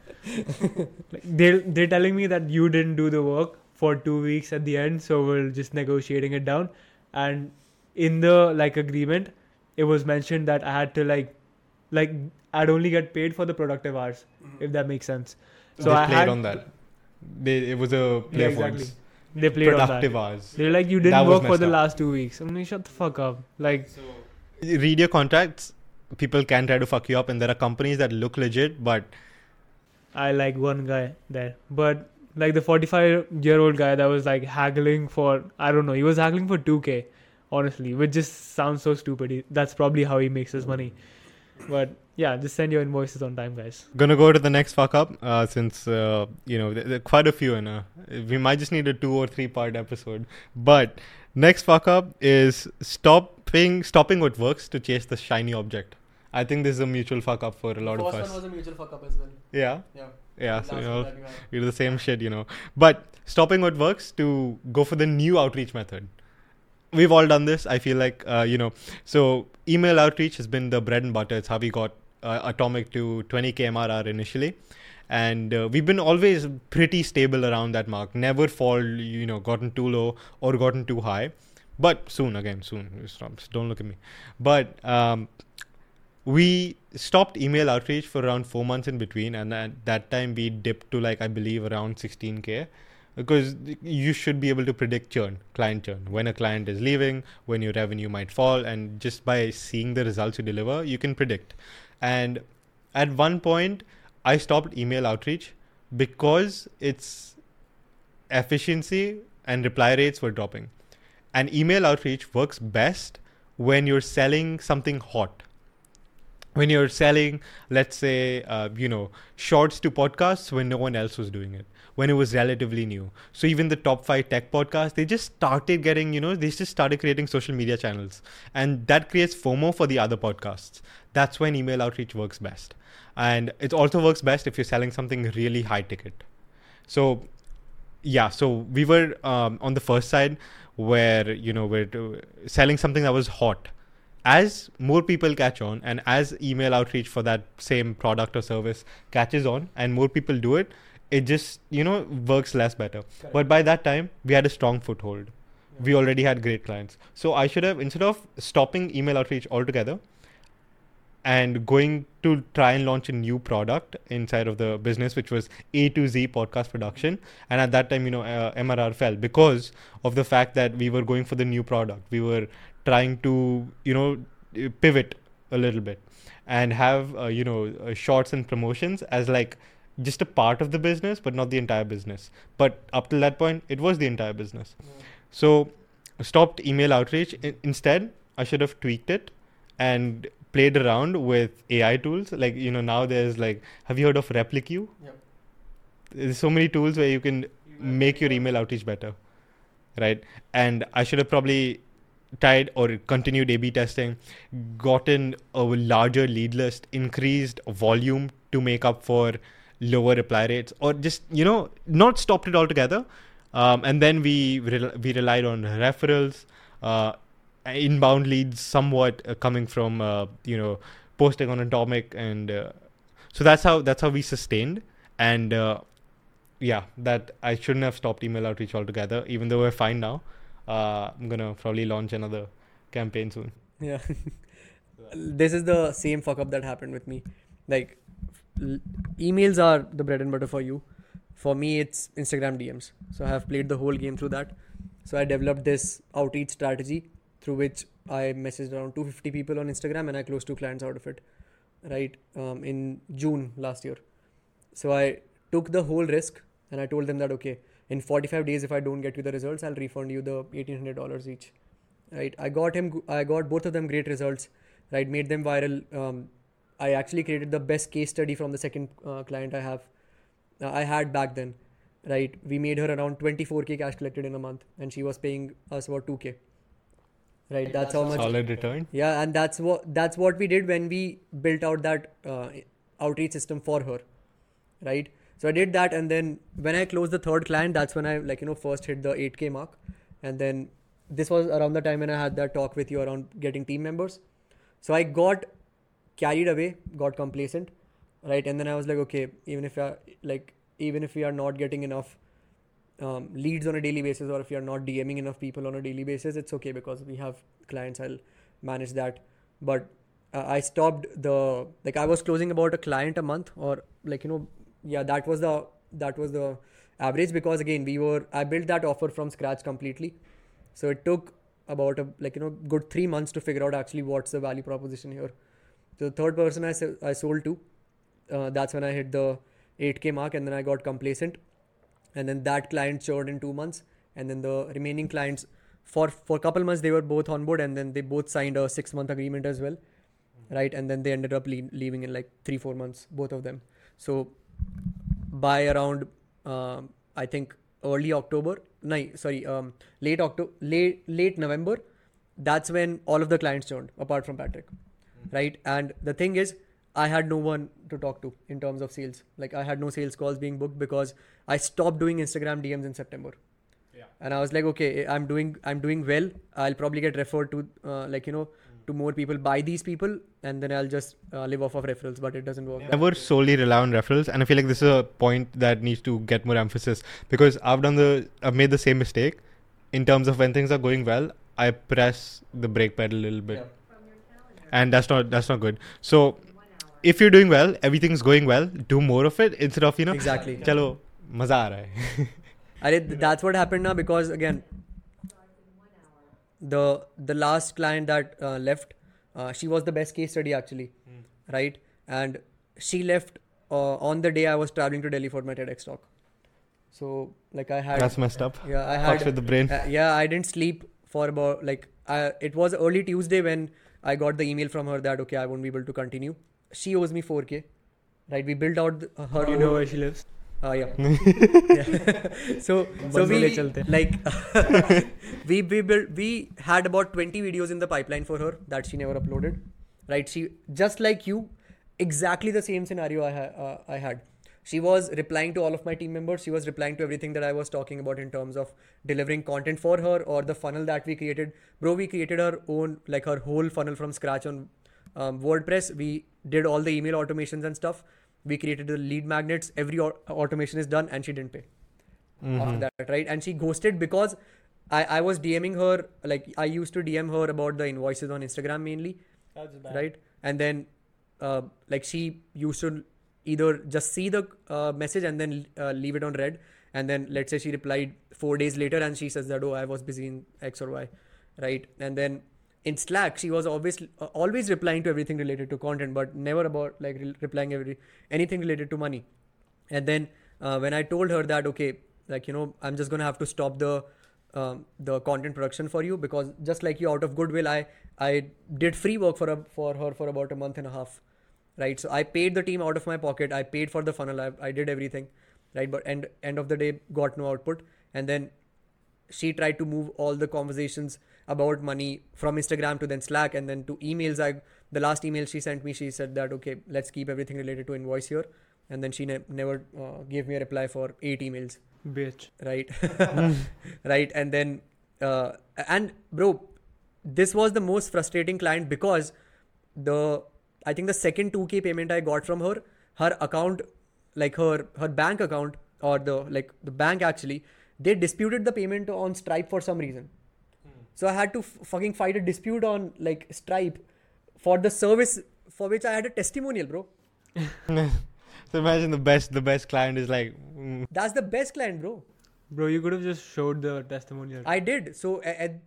Like they're telling me that you didn't do the work for 2 weeks at the end, so we're just negotiating it down. And in the like agreement, it was mentioned that I had to like I'd only get paid for the productive hours, if that makes sense. So they I played had on that. It was a play of words. They played Productive on that. hours. They're like, you didn't work for the last 2 weeks. I mean, shut the fuck up. Like, read your contracts. People can try to fuck you up, and there are companies that look legit, but I like one guy there, but like the 45-year-old guy that was like haggling for, I don't know, he was haggling for 2K, honestly, which just sounds so stupid. That's probably how he makes his money. But yeah, just send your invoices on time, guys. Gonna go to the next fuck up, since there are quite a few, and we might just need a 2 or 3 part episode. But next fuck up is stopping what works to chase the shiny object. I think this is a mutual fuck up for a lot of us. First one was a mutual fuck up as well. Yeah. So we do the same shit, But stopping what works to go for the new outreach method. We've all done this. I feel like So email outreach has been the bread and butter. It's how we got Atomic to 20K MRR initially, and we've been always pretty stable around that mark. Never gotten too low or gotten too high. But soon. Don't look at me. But we stopped email outreach for around 4 months in between, and at that time we dipped to I believe around 16K, because you should be able to predict client churn, when a client is leaving, when your revenue might fall, and just by seeing the results you deliver, you can predict. And at one point, I stopped email outreach because its efficiency and reply rates were dropping. And email outreach works best when you're selling something hot. When you're selling, let's say, shorts to podcasts when no one else was doing it, when it was relatively new. So even the top 5 tech podcasts, they just started getting, they just started creating social media channels. And that creates FOMO for the other podcasts. That's when email outreach works best. And it also works best if you're selling something really high ticket. So, yeah, so we were on the first side where, we're selling something that was hot. As more people catch on, and as email outreach for that same product or service catches on and more people do it, it just, works less better. But by that time, we had a strong foothold. We already had great clients. So I should have, instead of stopping email outreach altogether and going to try and launch a new product inside of the business, which was A to Z podcast production. And at that time, MRR fell because of the fact that we were going for the new product. We were trying to, pivot a little bit and have, shorts and promotions as like just a part of the business, but not the entire business. But up till that point, it was the entire business. So stopped email outreach. Instead, I should have tweaked it and played around with AI tools. Like, now there's like, have you heard of RepliQ? Yep. There's so many tools where you can make your email outreach better, right? And I should have probably tried or continued A/B testing, gotten a larger lead list, increased volume to make up for lower reply rates, or just, not stopped it altogether. And then we relied on referrals, inbound leads, somewhat coming from posting on Atomic, and so that's how we sustained. And that I shouldn't have stopped email outreach altogether. Even though we're fine now, I'm gonna probably launch another campaign soon. Yeah, this is the same fuck up that happened with me. Like, emails are the bread and butter for you. For me, it's Instagram DMs. So I have played the whole game through that. So I developed this outreach strategy through which I messaged around 250 people on Instagram and I closed 2 clients out of it, right? In June last year. So I took the whole risk and I told them that, okay, in 45 days, if I don't get you the results, I'll refund you the $1,800 each, right? I got both of them great results, right? Made them viral. I actually created the best case study from the second client I had back then, right? We made her around 24K cash collected in a month and she was paying us about 2K, right? That's how much solid return. Yeah, and that's what we did when we built out that outreach system for her, right? So I did that, and then when I closed the third client, that's when I first hit the 8K mark. And then this was around the time when I had that talk with you around getting team members. So I got carried away, got complacent, right? And then I was like, okay, even if we are not getting enough leads on a daily basis, or if we are not DMing enough people on a daily basis, it's okay because we have clients. I'll manage that. But I stopped I was closing about a client a month, or that was the average, because again I built that offer from scratch completely. So it took about good 3 months to figure out actually what's the value proposition here. So the third person I sold to, that's when I hit the 8K mark, and then I got complacent, and then that client churned in 2 months, and then the remaining clients for a couple months they were both on board, and then they both signed a 6-month agreement as well, right? And then they ended up leaving in 3-4 months, both of them. So by around I think late November, that's when all of the clients churned apart from Patrick, right? And the thing is, I had no one to talk to in terms of sales. I had no sales calls being booked because I stopped doing Instagram DMs in September. Yeah. And I was like, okay, I'm doing well. I'll probably get referred to to more people by these people, and then I'll just live off of referrals, but it doesn't work. Never solely rely on referrals, and I feel like this is a point that needs to get more emphasis, because I've made the same mistake in terms of when things are going well, I press the brake pedal a little bit, and that's not good. So if you're doing well, everything's going well, do more of it instead of exactly. Chalo, maza aa raha hai. That's what happened now, because again, the last client that left, she was the best case study actually, right? And she left on the day I was traveling to Delhi for my TEDx talk. So I had, that's messed up. Yeah, I had with the brain. I didn't sleep for about it was early Tuesday when I got the email from her that okay, I won't be able to continue. She owes me 4K, right? We built out her. You know where she lives? Yeah. So we had about 20 videos in the pipeline for her that she never uploaded, right? She, just like you, exactly the same scenario I had. She was replying to all of my team members. She was replying to everything that I was talking about in terms of delivering content for her, or the funnel that we created. Bro, we created our own, her whole funnel from scratch on WordPress. We did all the email automations and stuff. We created the lead magnets. Every automation is done, and she didn't pay after that, right? And she ghosted because I was DMing her, like I used to DM her about the invoices on Instagram mainly. That's bad. Right? And then like she used to either just see the message and then leave it on red, and then let's say she replied 4 days later and she says that, oh, I was busy in X or Y, right? And then in Slack she was always replying to everything related to content, but never about like replying anything related to money. And then when I told her that, okay, like, you know, I'm just gonna have to stop the content production for you, because just like you, out of goodwill, I did free work for her for about a month and a half, right? So I paid the team out of my pocket. I paid for the funnel. I did everything, right? But end of the day, got no output. And then she tried to move all the conversations about money from Instagram to then Slack and then to emails. The last email she sent me, she said that, okay, let's keep everything related to invoice here. And then she never gave me a reply for 8 emails. Bitch. Right. Right. And then, and bro, this was the most frustrating client, because I think the second 2K payment I got from her account, like her bank account, or the bank actually, they disputed the payment on Stripe for some reason. So I had to fucking fight a dispute on like Stripe for the service for which I had a testimonial, bro. So imagine the best client is like... That's the best client, bro. Bro, you could have just showed the testimonial. I did. So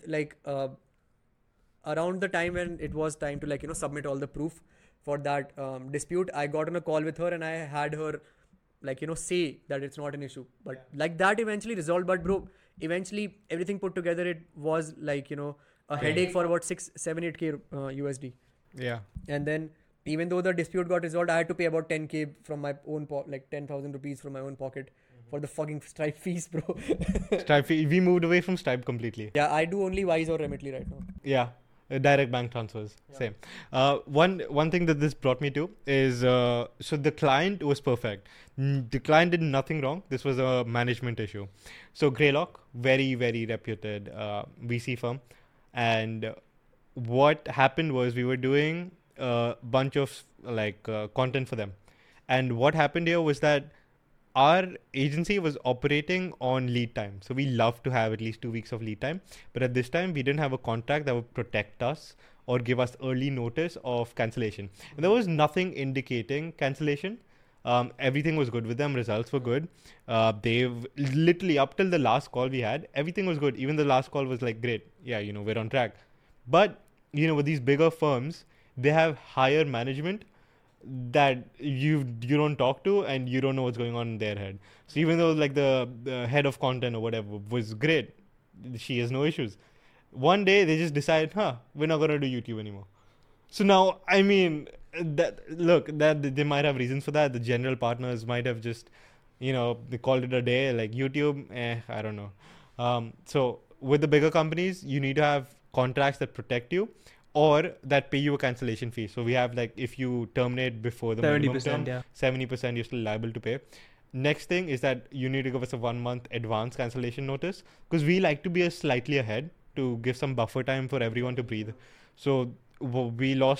around the time when it was time to, like, you know, submit all the proof for that dispute, I got on a call with her and I had her, like, you know, say that it's not an issue. But like that eventually resolved. But bro, eventually everything put together, it was like, you know, a headache for about 6-8K USD. Yeah. And then even though the dispute got resolved, I had to pay about 10K from my own like 10,000 rupees from my own pocket for the fucking Stripe fees, bro. Stripe fee. We moved away from Stripe completely. Yeah, I do only Wise or Remitly right now. Yeah. Direct bank transfers. Yeah. Same. One thing that this brought me to is, so the client was perfect. The client did nothing wrong. This was a management issue. So Greylock, very, very reputed VC firm. And what happened was we were doing a bunch of content for them. And what happened here was that our agency was operating on lead time. So we love to have at least 2 weeks of lead time. But at this time, we didn't have a contract that would protect us or give us early notice of cancellation. And there was nothing indicating cancellation. Everything was good with them. Results were good. They've literally, up till the last call we had, everything was good. Even the last call was like, great. Yeah, you know, we're on track. But, you know, with these bigger firms, they have higher management that you don't talk to and you don't know what's going on in their head. So even though like the head of content or whatever was great, she has no issues. One day they just decide, we're not going to do YouTube anymore. So now, I mean, that they might have reasons for that. The general partners might have just, you know, they called it a day, like YouTube, I don't know. So with the bigger companies, you need to have contracts that protect you, or that pay you a cancellation fee. So we have, like, if you terminate before the 70%, minimum term, yeah. 70% you're still liable to pay. Next thing is that you need to give us a 1 month advance cancellation notice, because we like to be slightly ahead to give some buffer time for everyone to breathe. So we lost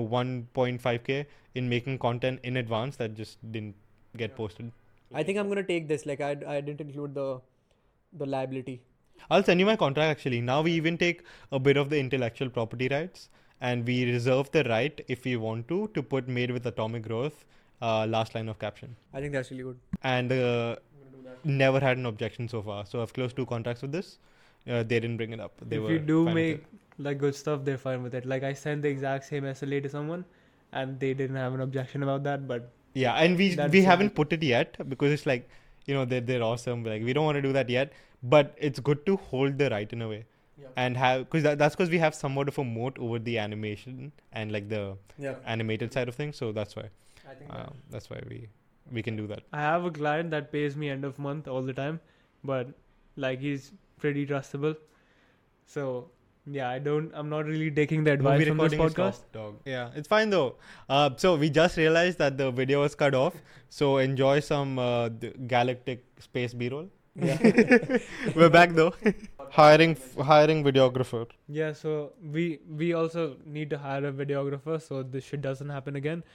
1.5K in making content in advance that just didn't get posted. I think I'm going to take this. Like I didn't include the liability. I'll send you my contract actually. Now we even take a bit of the intellectual property rights, and we reserve the right, if we want to put "made with atomic growth" last line of caption. I think that's really good. And never had an objection so far. So I've closed 2 contracts with this. They didn't bring it up. If you do make like good stuff, they're fine with it. Like I sent the exact same SLA to someone, and they didn't have an objection about that. But yeah, and we haven't put it yet because it's like, you know, they're awesome. Like we don't want to do that yet, but it's good to hold the right in a way, and have, because that's because we have somewhat of a moat over the animation and like the animated side of things. So that's why. I think that's why we can do that. I have a client that pays me end of month all the time, but like he's pretty trustable. So yeah, I'm not really taking the advice from this podcast. Dog. Yeah, it's fine though. So we just realized that the video was cut off. So enjoy some galactic space B-roll. Yeah. We're back though. hiring videographer. Yeah, so we also need to hire a videographer, so this shit doesn't happen again.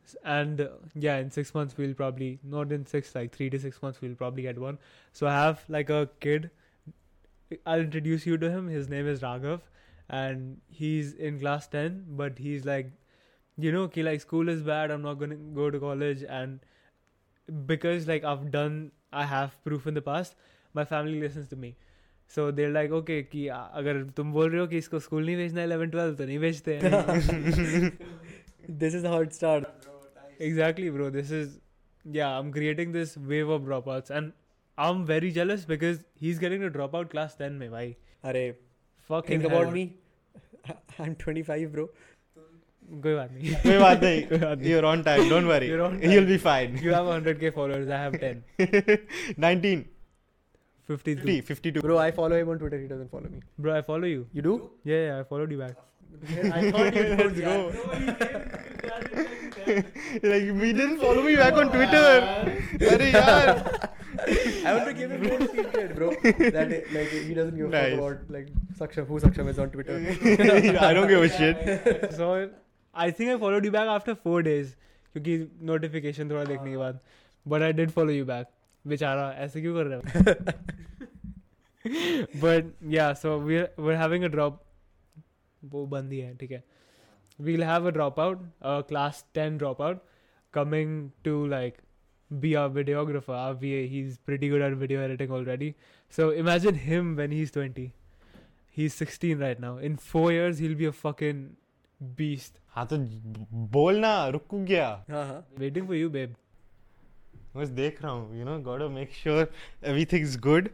And yeah, in 6 months we'll probably, not in 6, like 3 to 6 months we'll probably get one. So I have like a kid. I'll introduce you to him. His name is Raghav, and he's in class 10. But he's like, ki like school is bad. I'm not gonna go to college, and because like I have proof in the past. My family listens to me. So they're like, okay, कि अगर तुम बोल रहे हो कि इसको school नहीं भेजना 11 12 तो नहीं भेजते हैं. This is how it starts. Exactly, bro. I'm creating this wave of dropouts, and I'm very jealous because he's getting to drop out class 10 में भाई. अरे Fucking think hell. about me. I'm 25, bro. कोई बात नहीं. You're on time. Don't worry. You're on time. You'll be fine. You have 100k followers. I have 10. 19. 52. 52. Bro, I follow him on Twitter. He doesn't follow me. Bro, I follow you. You do? Yeah, I followed you back. I thought you Let's did. go. Like, we didn't follow me back on Twitter. Arey yaar. I want to give him more secret, bro. That like he doesn't give a Nice. fuck about like Saksham. Who Saksham is on Twitter? I don't give a shit. So I think I followed you back after 4 days क्योंकि notification थोड़ा देखने के बाद. But I did follow you back. बेचारा ऐसे क्यों कर रहे हो? But yeah, so we're having a drop. वो बंद ही है, ठीक है. We'll have a dropout, a class 10 dropout, coming to like be our videographer, our VA. He's pretty good at video editing already. So imagine him when he's 20. He's 16 right now. In 4 years, he'll be a fucking beast. हाँ तो बोलना रुक गया. हाँ. Waiting for you, babe. बस देख रहा हूँ. Gotta make sure everything's good.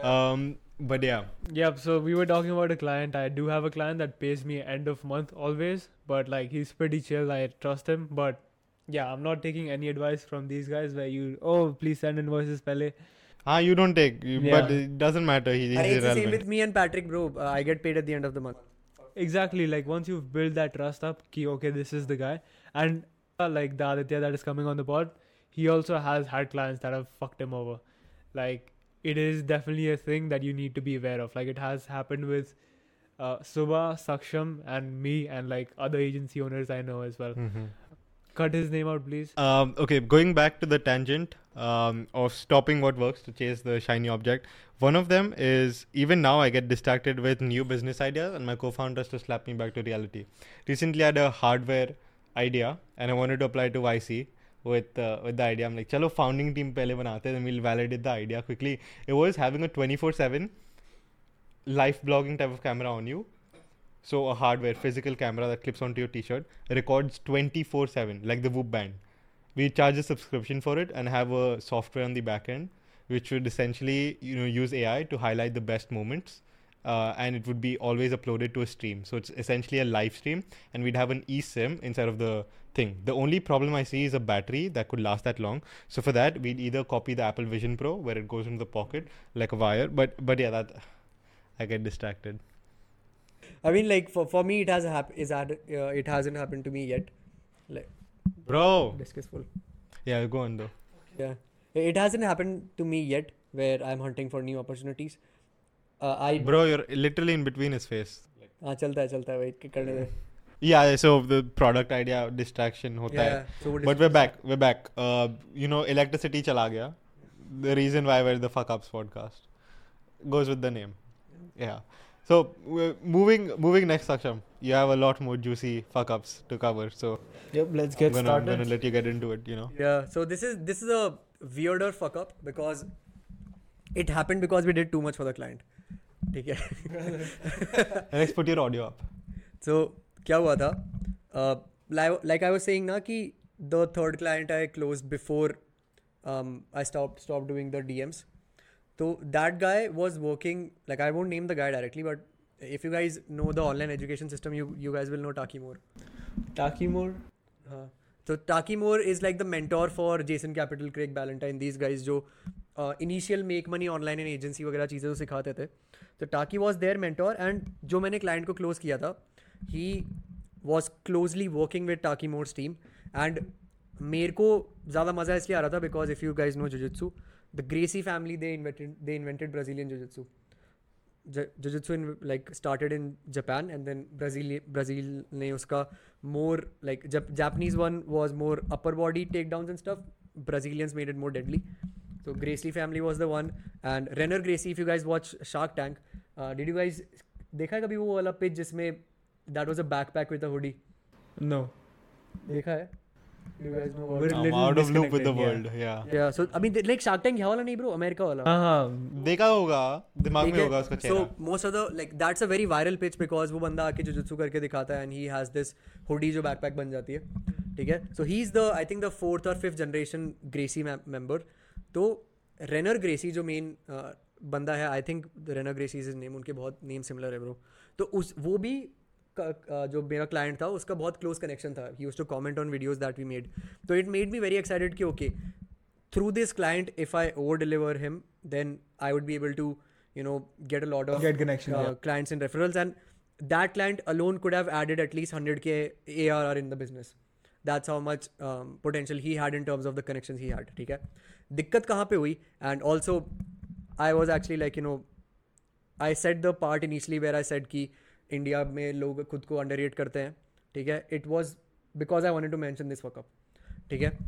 But yeah. Yeah, so we were talking about a client. I do have a client that pays me end of month always, but like he's pretty chill. I trust him. But yeah, I'm not taking any advice from these guys where please send invoices pehle. You don't take, Yeah. but it doesn't matter. He's It's the same irrelevant. with me and Patrick, bro. I get paid at the end of the month. Exactly, like once you've built that trust up, okay, this is the guy. And like the Aditya that is coming on the pod, he also has had clients that have fucked him over. Like it is definitely a thing that you need to be aware of. Like it has happened with Subha, Saksham, and me, and like other agency owners I know as well. Cut his name out, please. Okay, going back to the tangent of stopping what works to chase the shiny object. One of them is, even now I get distracted with new business ideas and my co-founders to slap me back to reality. Recently I had a hardware idea and I wanted to apply to YC with the idea. I'm like, chalo founding team pehle banate, then we'll validate the idea quickly. It was having a 24/7 live blogging type of camera on you. So a hardware, physical camera that clips onto your t-shirt, records 24/7, like the Whoop band. We charge a subscription for it and have a software on the back end, which would essentially, use AI to highlight the best moments. And it would be always uploaded to a stream. So it's essentially a live stream, and we'd have an eSIM inside of the thing. The only problem I see is a battery that could last that long. So for that, we'd either copy the Apple Vision Pro, where it goes into the pocket like a wire. But yeah, that I get distracted. I mean, like for me, it hasn't happened to me yet. Like, Bro. desk is full. Yeah, go on though. Yeah, it hasn't happened to me yet where I'm hunting for new opportunities. Bro, you're literally in between his face. हाँ चलता है wait करने दे. Yeah, so the product idea distraction hota hai. So But we're back. Electricity chala gaya. The reason why we're the Fuck Ups podcast goes with the name. Yeah. So moving next, Saksham. You have a lot more juicy fuck ups to cover. So Yep, let's get I'm started. gonna let you get into it. Yeah, so this is a weirder fuck up because it happened because we did too much for the client. ठीक है. Let's put your audio up. So क्या हुआ था? Like I was saying ना कि the third client I closed before I stopped doing the DMs. So that guy was working, like I won't name the guy directly, but if you guys know the online education system, you guys will know Taki Moore. Taki Moore? So Taki Moore is like the mentor for Jason Capital, Craig Ballantyne, these guys जो initial make money online and agency वगैरह चीज़ें तो सिखाते थे. So Taki was their mentor, and जो मैंने client को close किया था, he was closely working with Taki Moore's team, and मेरे को ज़्यादा मज़ा इसलिए आ रहा था because if you guys know Jiu-Jitsu, the Gracie family they invented Brazilian Jiu-Jitsu. jujutsu like started in Japan, and then Brazil ने उसका more like Japanese one was more upper body takedowns and stuff. Brazilians made it more deadly. So Gracie family was the one, and Renner Gracie, if you guys watch Shark Tank, did you guys देखा है कभी वो वाला pitch जिसमें that was a backpack with a hoodie? No. देखा है? You guys know what? We're I'm little out of loop with the disconnected, world. Yeah. Yeah, so I mean like Shark Tank यहाँ वाला नहीं bro, America वाला. हाँ. देखा होगा, दिमाग में होगा उसका So चेहरा. most of the like that's a very viral pitch because वो बंदा आके जुजुत्सु करके दिखाता है and he has this hoodie जो backpack बन जाती है, ठीक है. So he's the I think the 4th or 5th generation Gracie member. तो Renner Gracie जो main बंदा है, I think Renner Gracie is his name, उनके बहुत name similar है bro. तो वो भी जो मेरा क्लाइंट था उसका बहुत क्लोज कनेक्शन था. He used to comment on videos that we made. तो it made me very excited कि okay through this client if I over deliver him then I would be able to get a lot of clients and referrals, and that client alone could have added at least 100k ARR in the business. That's how much potential he had in terms of the connections he had. ठीक है. दिक्कत कहाँ पे हुई? And also I was actually like I said the part initially where I said कि India में लोग खुद को अंडररेट करते हैं, ठीक है. It was because I wanted to mention this fuck up, ठीक है.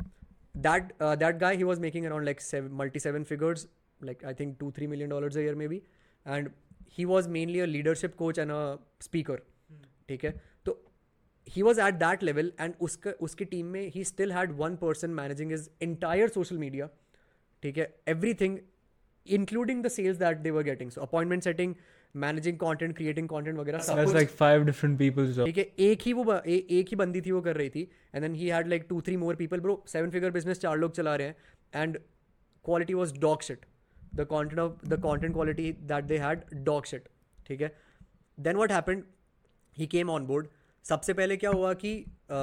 That guy he was making around like multi 7 figures, like I think $2-3 million a year maybe, and he was mainly a leadership coach and a speaker, ठीक है. तो he was at that level, and उसकी team में he still had one person managing his entire social media, ठीक है. everything including the sales that they were getting, so appointment setting, managing content, creating content वगैरह सब That's कुछ. like 5 different people's job. ठीक है. एक ही बंदी थी वो कर रही थी, and then he had like 2-3 more people. Bro, 7-figure business 4 लोग चला रहे हैं, and quality was dog shit. The content quality that they had, dog shit. ठीक है. Then what happened? He came on board. सबसे पहले क्या हुआ कि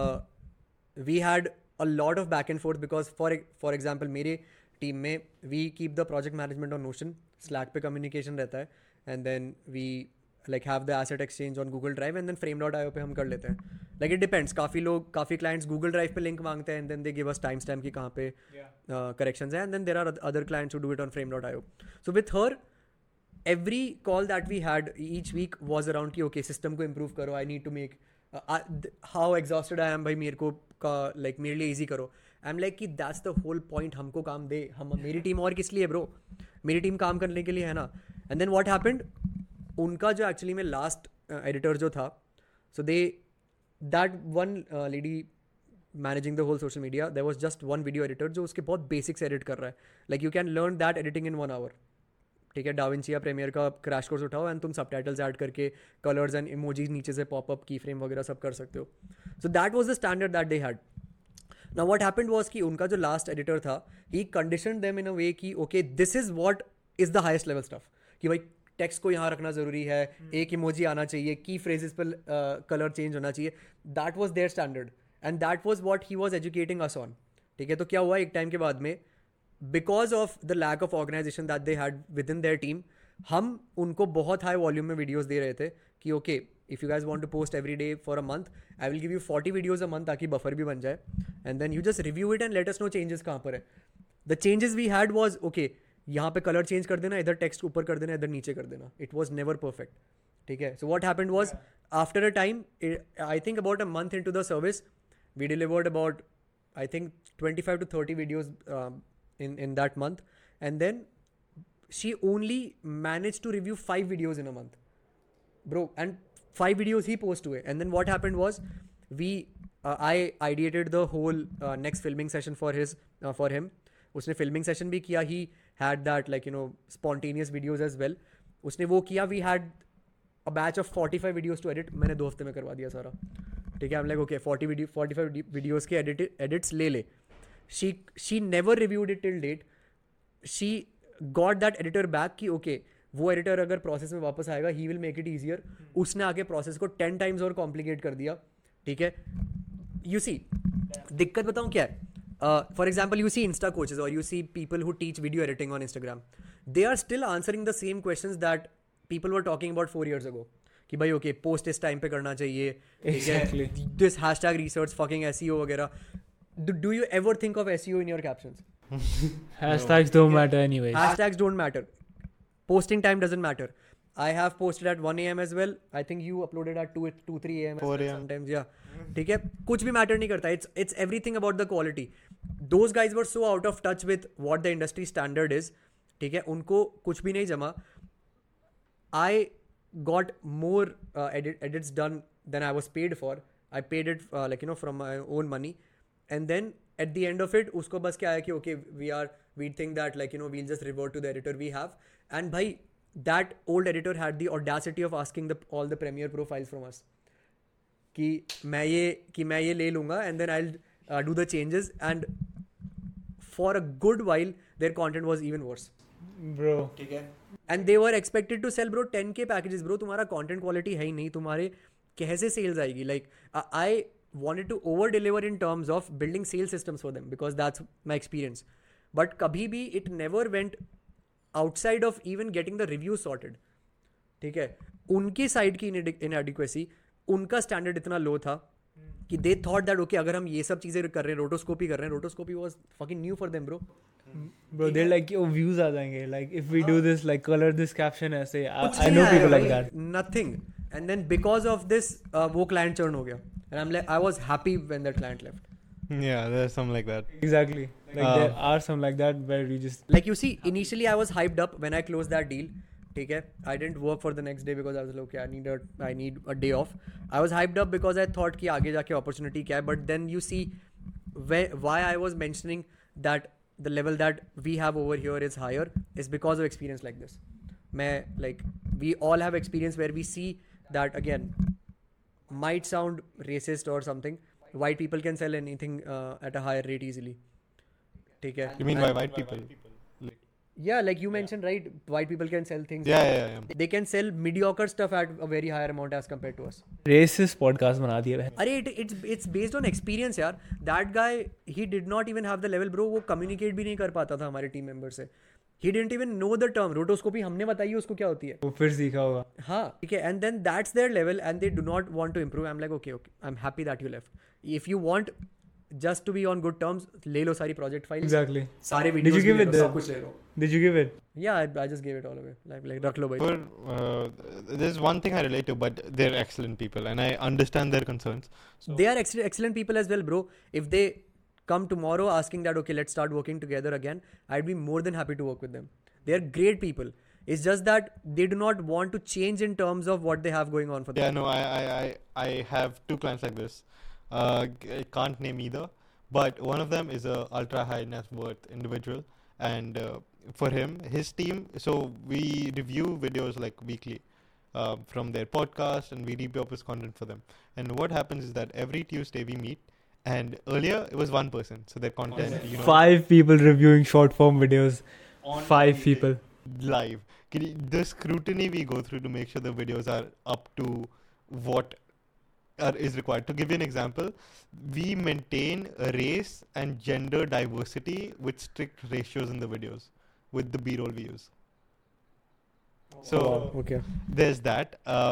we had a lot of back and forth because for example मेरे team में we keep the project management on Notion, Slack पे communication रहता है, and then we like have the asset exchange on Google Drive, and then frame.io पे हम कर लेते हैं. Like it depends. काफ़ी clients Google Drive पे link मांगते हैं, and then they give us timestamp कि कहाँ पे corrections हैं, and then there are other clients who do it on frame.io. So with her, every call that we had each week was around कि okay system को improve करो, I need to make how exhausted I am भाई, मेरे को like मेरे लिए easy करो. I'm like कि that's the whole point, हमको काम दे, मेरी टीम और किस लिए bro, मेरी टीम काम करने के लिए है ना. And then what happened, उनका जो actually में last editor जो था, so that one lady managing the whole social media, there was just one video editor जो उसके बहुत basics edit कर रहा है. Like you can learn that editing in 1 hour. ठीक है. डाविंची या प्रीमियर का क्रैश कोर्स उठाओ एंड तुम सबटाइटल्स ऐड करके कलर्स एंड इमोजीज नीचे से पॉपअप की फ्रेम वगैरह सब कर सकते हो. So that was the standard that they had. Now what happened was कि उनका जो लास्ट एडिटर था, ही conditioned them in a way कि okay this is what is the highest level stuff, कि भाई टेक्स्ट को यहाँ रखना जरूरी है, एक इमोजी आना चाहिए, की फ्रेजेस पर कलर चेंज होना चाहिए. That was their standard and that was what he was educating us on. ठीक है. तो क्या हुआ एक टाइम के बाद में, because of the lack of organization that they had within their team, हम उनको बहुत हाई वॉल्यूम में वीडियोस दे रहे थे कि okay if you guys want to post every day for a month, I will give you 40 videos a month ताकि buffer भी बन जाए, and then you just review it and let us know changes कहाँ पर है. The changes we had was okay यहाँ पे colour change कर देना, इधर टेक्स्ट ऊपर कर देना, इधर नीचे कर देना. It was never perfect. ठीक है. So what happened was after a time, I think about a month into the service, we delivered about I think 25 to 30 videos in that month, and then she only managed to review 5 videos in a month, bro, and 5 videos he posted to it. And then what happened was I ideated the whole next filming session for him. उसने filming session भी किया. He had that like spontaneous videos as well. उसने वो किया. We had a batch of 45 videos to edit. मैंने 2 हफ्ते में करवा दिया सारा. ठीक है. I'm like okay 45 videos के edits ले. She never reviewed it till date. She got that editor back कि okay वो editor अगर process में वापस आएगा he will make it easier. उसने आके process को 10 times और complicate कर दिया. ठीक है. You see, दिक्कत बताऊँ क्या है? For example, you see Insta coaches or you see people who teach video editing on Instagram. They are still answering the same questions that people were talking about 4 years ago. कि भाई okay post इस time पे करना चाहिए. Exactly. This hashtag research fucking SEO वगैरह. Do you ever think of SEO in your captions? Hashtags don't matter anyways. Hashtags don't matter. Posting time doesn't matter. I have posted at 1 a.m. as well. I think you uploaded at 2-3 a.m. 4 a.m. sometimes. Yeah. ठीक है, कुछ भी matter नहीं करता. It's everything about the quality. Those guys were so out of touch with what the industry standard is. ठीक है, उनको कुछ भी नहीं जमा. I got more edits done than I was paid for. I paid it from my own money, and then at the end of it उसको बस क्या है कि okay we think that we'll just revert to the editor we have. And भाई that old editor had the audacity of asking all the Premiere Pro files from us कि मैं ये ले लूँगा and then I'll do the changes, and for a good while their content was even worse. Bro. ठीक है, and they were expected to sell bro 10K packages. Bro तुम्हारा content quality है ही नहीं, तुम्हारे कैसे sales आएगी? Like I wanted to over deliver in terms of building sales systems for them because that's my experience, but kabhi bhi it never went outside of even getting the reviews sorted. ठीक है, उनकी side की inadequacy, उनका standard इतना लो था कि they thought that okay अगर हम ये सब चीजें कर रहे हैं, रोटोस्कोपी कर रहे हैं, रोटोस्कोपी was fucking new for them bro. Bro, they're like, yo, views आ जाएंगे. Like, if we do this, like, color this caption ऐसे. I know people like that. Nothing. And then because of this, वो client churn हो गया. And I'm like, I was happy when that client left. Yeah, there's some like that. Exactly. Like, there are some like that where we just... Like, you see, initially I was hyped up when I closed that deal. ठीक है, I didn't work for the next day because I was like, okay, I need a day off. I was hyped up because I thought कि आगे जाके opportunity क्या है. But then you see why I was mentioning that the level that we have over here is higher is because of experience like this. We all have experience where we see that, again, might sound racist or something. White people can sell anything at a higher rate easily. ठीक है. You mean by white people? Yeah, like you mentioned, right? White people can sell things. Yeah. They can sell mediocre stuff at a very higher amount as compared to us. Racist podcast बना दिया है. अरे it's based on experience यार. That guy, he did not even have the level bro. वो communicate भी नहीं कर पाता था हमारे team member से. He didn't even know the term. रोटोस्कोपी हमने बताई उसको क्या होती है. वो फिर सीखा होगा. हाँ, ठीक है. And then that's their level and they do not want to improve. I'm like, okay. I'm happy that you left. If you want just to be on good terms, ले लो सारी project files. Exactly. सारे videos Did you give it सब कुछ ले लो. Did you give it? Yeah, I just gave it all away. Like रख लो भाई. There's one thing I relate to, but they're excellent people and I understand their concerns. So They are excellent people as well, bro. If they come tomorrow asking that, okay, let's start working together again, I'd be more than happy to work with them. They're great people. It's just that they do not want to change in terms of what they have going on for them. Yeah, no, I have two clients like this. I can't name either, but one of them is a ultra high net worth individual, and for him, his team. So we review videos like weekly from their podcast, and we repurpose content for them. And what happens is that every Tuesday we meet. And earlier it was one person, so their content, 5 people reviewing short form videos. 5 people live. The scrutiny we go through to make sure the videos are up to what is required. To give you an example, we maintain race and gender diversity with strict ratios in the videos with the B-roll we use. So okay, there's that.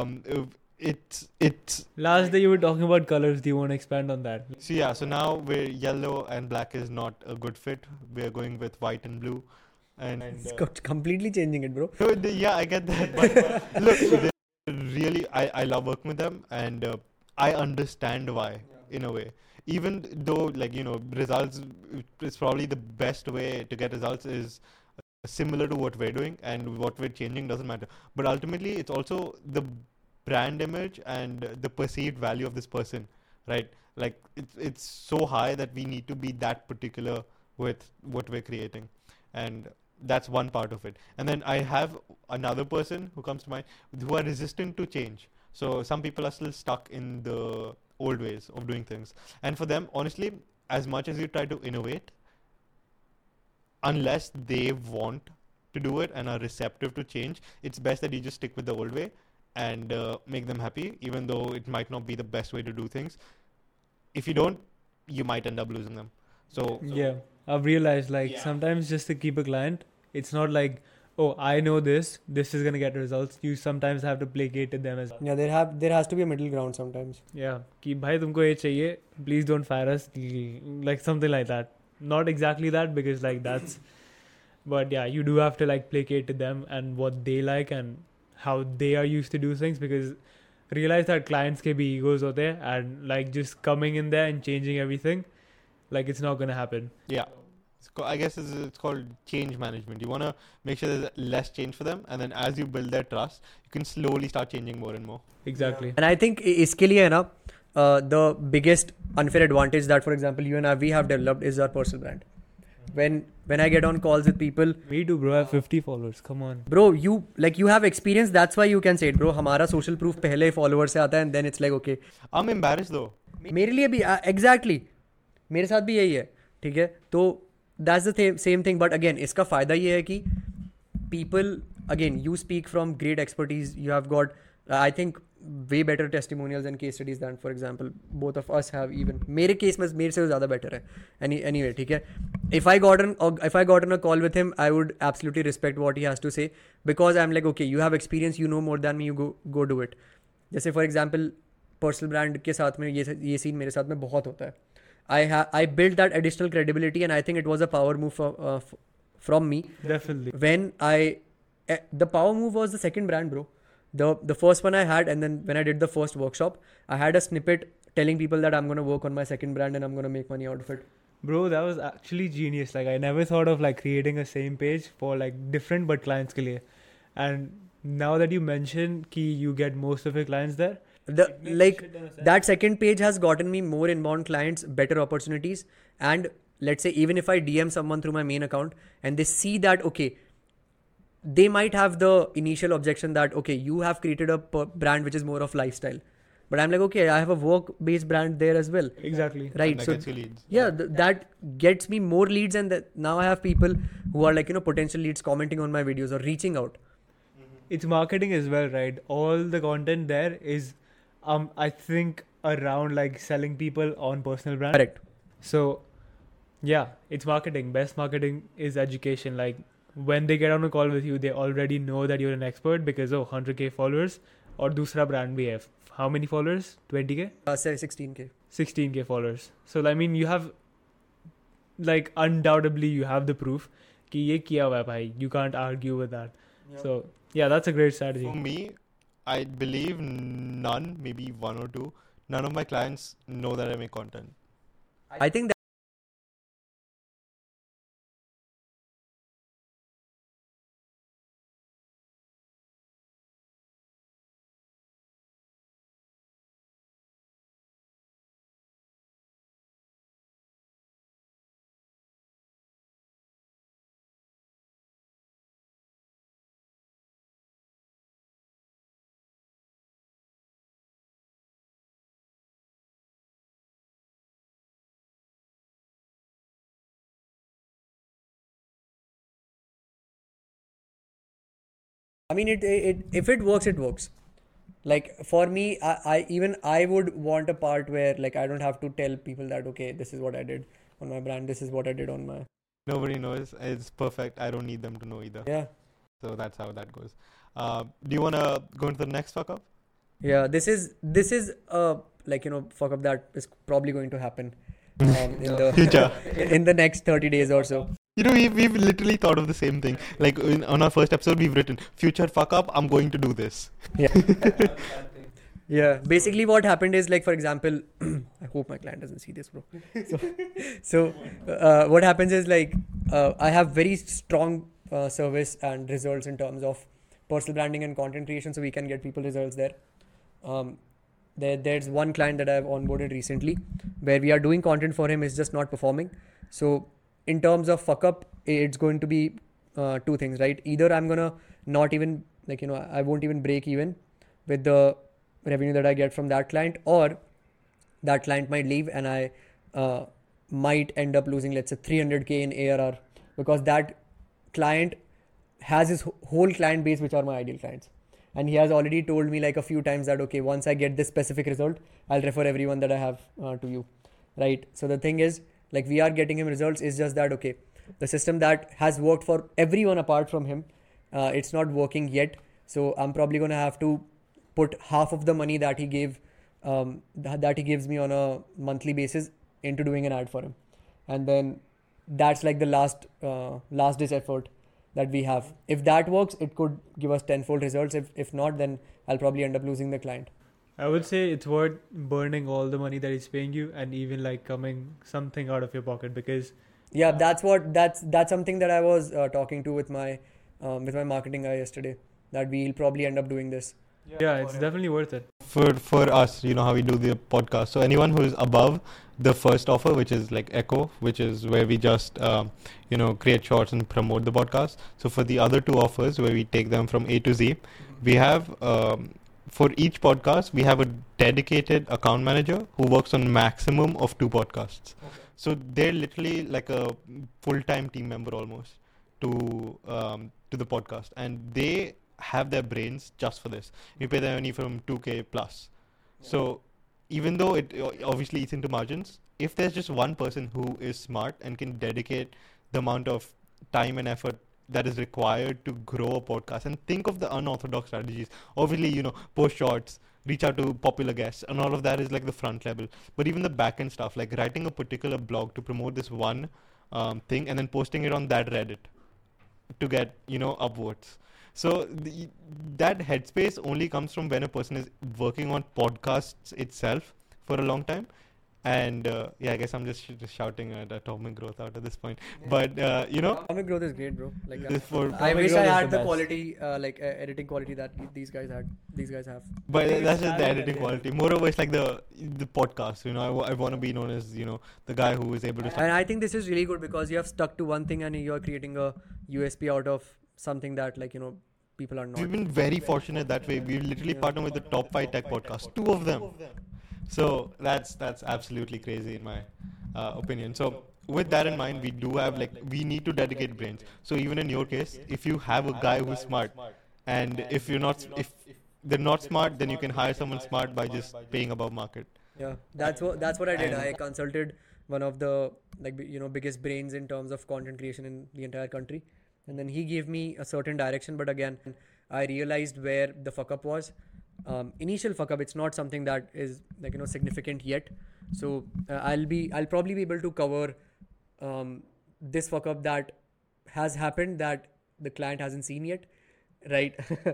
It's last day you were talking about colors. Do you want to expand on that? So now we're yellow and black is not a good fit. We're going with white and blue. And it's completely changing it, bro. Yeah, I get that. But look, really, I love working with them, and I understand why in a way. Even though, results is probably the best way to get results is similar to what we're doing, and what we're changing doesn't matter. But ultimately, it's also the brand image and the perceived value of this person, right? Like it's so high that we need to be that particular with what we're creating, and that's one part of it. And then I have another person who comes to mind who are resistant to change. So some people are still stuck in the old ways of doing things, and for them, honestly, as much as you try to innovate, unless they want to do it and are receptive to change, it's best that you just stick with the old way and make them happy, even though it might not be the best way to do things. If you don't, you might end up losing them. So yeah, I've realized sometimes just to keep a client, it's not like, oh, I know this is gonna get results. You sometimes have to placate to them as well. Yeah, there has to be a middle ground sometimes. Yeah, कि भाई तुमको ये चाहिए, please don't fire us, like something like that. Not exactly that, because that's, but yeah, you do have to placate to them and what they like and how they are used to do things, because realize that clients can be egos out there, and like just coming in there and changing everything, like it's not gonna happen. Yeah. I guess it's called change management. You want to make sure there's less change for them, and then as you build their trust, you can slowly start changing more and more. Exactly. And I think इसके लिए है ना, the biggest unfair advantage that, for example, you and I we have developed is our personal brand. When I get on calls with people, Me too, bro. I have 50 followers. Come on. bro, you have experience. That's why you can say it, bro. हमारा social proof पहले followers से आता है, and then it's like okay. I'm embarrassed though. मेरे लिए भी exactly. मेरे साथ भी यही है, ठीक है. तो that's the same thing. But again, इसका फायदा ये है कि people, again, you speak from great expertise. You have got, I think, way better testimonials and case studies than, for example, both of us have. Even मेरे case में मेरे से ज़्यादा better है. Anyway, ठीक है. If I got on a call with him, I would absolutely respect what he has to say, because I'm like, okay, you have experience, you know more than me, you go do it. जैसे for example, personal brand के साथ में ये scene मेरे साथ में बहुत होता है. I built that additional credibility, and I think it was a power move from me. Definitely. When the power move was the second brand, bro. The first one I had, and then when I did the first workshop, I had a snippet telling people that I'm going to work on my second brand and I'm going to make money out of it. Bro, that was actually genius. Like, I never thought of like creating a same page for like different but clients ke liye. And now that you mention ki you get most of your clients there, that second page has gotten me more inbound clients, better opportunities, and let's say even if I DM someone through my main account and they see that, okay, they might have the initial objection that, okay, you have created a brand which is more of lifestyle, but I'm like, okay, I have a work-based brand there as well. Exactly. Right. So yeah, that gets me more leads, and now I have people who are like, potential leads commenting on my videos or reaching out. It's marketing as well, right? All the content there is I think around like selling people on personal brand. Correct. So yeah, it's marketing. Best marketing is education. Like when they get on a call with you, they already know that you're an expert because 100k followers. Or दूसरा brand भी है. How many followers? 20k? 16k. 16k followers. So I mean, you have like undoubtedly you have the proof कि ये किया हुआ है भाई. You can't argue with that. Yeah. So yeah, that's a great strategy. For me, I believe none, maybe one or two. None of my clients know that I make content. I think that I mean, if it works, it works. Like for me, I would want a part where like I don't have to tell people that, okay, this is what I did on my brand, this is what I did on my. Nobody knows. It's perfect. I don't need them to know either. Yeah. So that's how that goes. Do you want to go into the next fuck up? Yeah, this is fuck up that is probably going to happen in the future, in the next 30 days or so. We've literally thought of the same thing. Like on our first episode, we've written future fuck up. I'm going to do this. Yeah. Yeah. Basically, what happened is, like, for example, I hope my client doesn't see this, bro. So what happens is like I have very strong service and results in terms of personal branding and content creation, so we can get people results there. There's one client that I've onboarded recently where we are doing content for him, is just not performing. So in terms of fuck up, it's going to be two things, right? Either I'm gonna not even I won't even break even with the revenue that I get from that client, or that client might leave and I might end up losing, let's say, 300k in ARR, because that client has his whole client base, which are my ideal clients. And he has already told me like a few times that, okay, once I get this specific result, I'll refer everyone that I have to you, right? So the thing is, like, we are getting him results. It's just that, okay, the system that has worked for everyone apart from him, it's not working yet. So I'm probably going to have to put half of the money that he gave, that he gives me on a monthly basis into doing an ad for him. And then that's like the last ditch effort. that we have. If that works, it could give us tenfold results. If not, then I'll probably end up losing the client. I would say it's worth burning all the money that he's paying you and even like coming something out of your pocket, because that's something that I was talking to with my marketing guy yesterday, that we'll probably end up doing this. Yeah, it's definitely worth it. For us, you know how we do the podcast. So anyone who is above the first offer, which is like Echo, which is where we just create shorts and promote the podcast. So for the other two offers, where we take them from A to Z, we have for each podcast we have a dedicated account manager who works on maximum of 2 podcasts. Okay. So they're literally like a full-time team member almost to the podcast, and they have their brains just for this. You pay them only from 2K plus. Yeah. So even though it obviously eats into margins, if there's just one person who is smart and can dedicate the amount of time and effort that is required to grow a podcast, and think of the unorthodox strategies. Obviously, post shorts, reach out to popular guests, and all of that is like the front level. But even the back end stuff, like writing a particular blog to promote this one thing and then posting it on that Reddit to get, upvotes. So that headspace only comes from when a person is working on podcasts itself for a long time. And I guess I'm just shouting at Atomic Growth out at this point. Yeah. But Atomic Growth is great, bro. Like I wish I had the quality, editing quality that these guys have. But that's just the editing quality. Moreover, it's like the podcast. I want to be known as the guy who is able to. And I think this is really good because you have stuck to one thing and you are creating a USP out of something that people are not. We've been very fortunate that way. We've literally partnered with the top 5 tech podcasts, 2 of them. So that's absolutely crazy in my opinion. So with that in mind, we do have we need to dedicate brains. So even in your case, if you have a guy who's smart, and if they're not smart, then you can hire someone smart by just paying above market. Yeah, that's what I did. I consulted one of the biggest brains in terms of content creation in the entire country, and then he gave me a certain direction. But again, I realized where the fuck up was. Initial fuck up, it's not something that is significant yet. So I'll probably be able to cover this fuck up that has happened that the client hasn't seen yet, right?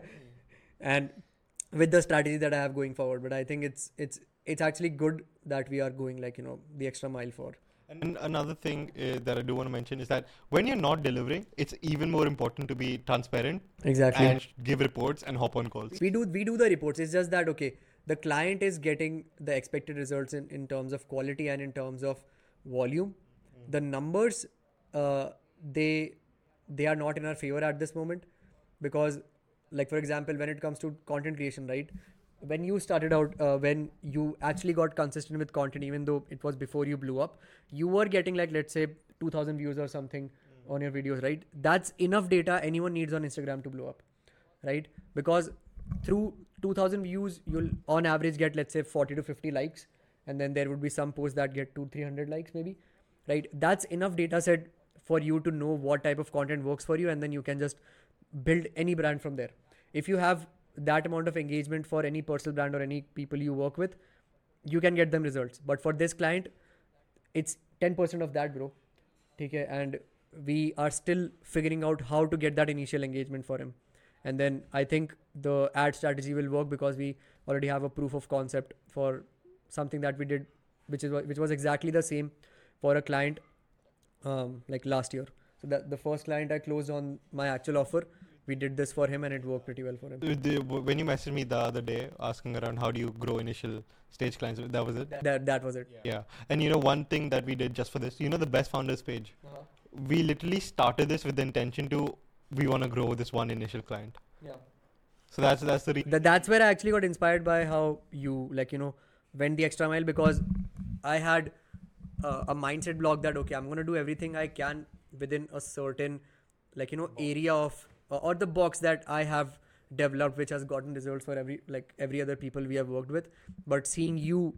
And with the strategy that I have going forward. But I think it's actually good that we are going the extra mile for. And another thing that I do want to mention is that when you're not delivering, it's even more important to be transparent. Exactly. And give reports and hop on calls. We do the reports. It's just that, okay, the client is getting the expected results in terms of quality and in terms of volume. The numbers, they are not in our favor at this moment because, for example, when it comes to content creation, right? When you started out, when you actually got consistent with content, even though it was before you blew up, you were getting let's say 2,000 views or something on your videos, right? That's enough data anyone needs on Instagram to blow up, right? Because through 2,000 views, you'll on average get, let's say 40 to 50 likes. And then there would be some posts that get 200-300 likes maybe, right? That's enough data set for you to know what type of content works for you. And then you can just build any brand from there. If you have that amount of engagement for any personal brand or any people you work with, you can get them results. But for this client, it's 10% of that, bro. Okay, and we are still figuring out how to get that initial engagement for him. And then I think the ad strategy will work because we already have a proof of concept for something that we did, which was exactly the same for a client last year. So that the first client I closed on my actual offer, we did this for him and it worked pretty well for him. When you messaged me the other day asking around how do you grow initial stage clients, that was it? That was it. Yeah. And one thing that we did just for this, the Best Founders page, we literally started this with the intention we want to grow this one initial client. Yeah. So that's the reason. That's where I actually got inspired by how you went the extra mile, because I had a mindset block that, okay, I'm going to do everything I can within a certain area of or the box that I have developed, which has gotten results for every other people we have worked with. But seeing you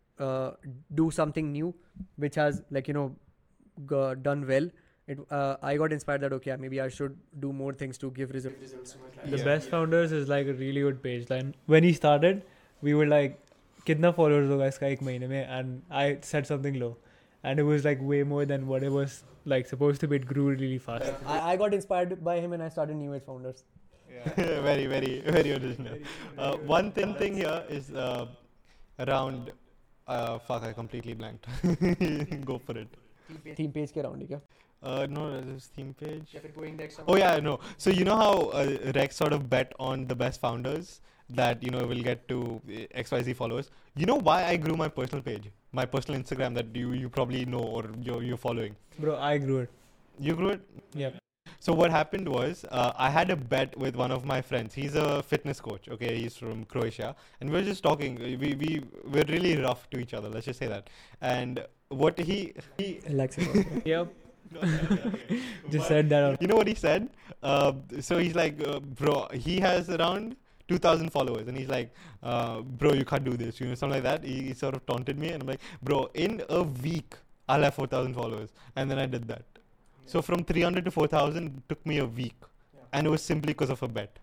do something new, which has done well, I got inspired that, okay, maybe I should do more things to give results to my clients. The Best Founders is a really good page. When he started, we were like, "Kitna followers hoga iska ek mahine mein?" And I said something low. and it was like way more than what it was like supposed to be. It grew really fast. I got inspired by him and I started New Age Founders. Very, very, very original. One thing here is around. Fuck, I completely blanked. Go for it. Theme page के around ही क्या? No, this theme page. या फिर going the extra Oh yeah, no. So you know how Rex sort of bet on the best founders that will get to XYZ followers. You know why I grew my personal page, my personal Instagram that you probably know or you're following. Bro, I grew it. You grew it? Yeah. So what happened was I had a bet with one of my friends. He's a fitness coach. Okay, he's from Croatia, and we were just talking. We were really rough to each other. Let's just say that. And what he Likes it. Yep. Just said that out. You know what he said? So he's like, bro, he has around 2,000 followers, and he's like, bro, you can't do this, something like that. He sort of taunted me, and I'm like, bro, in a week I'll have 4,000 followers, and then I did that. So from 300 to 4,000 took me a week, and it was simply because of a bet.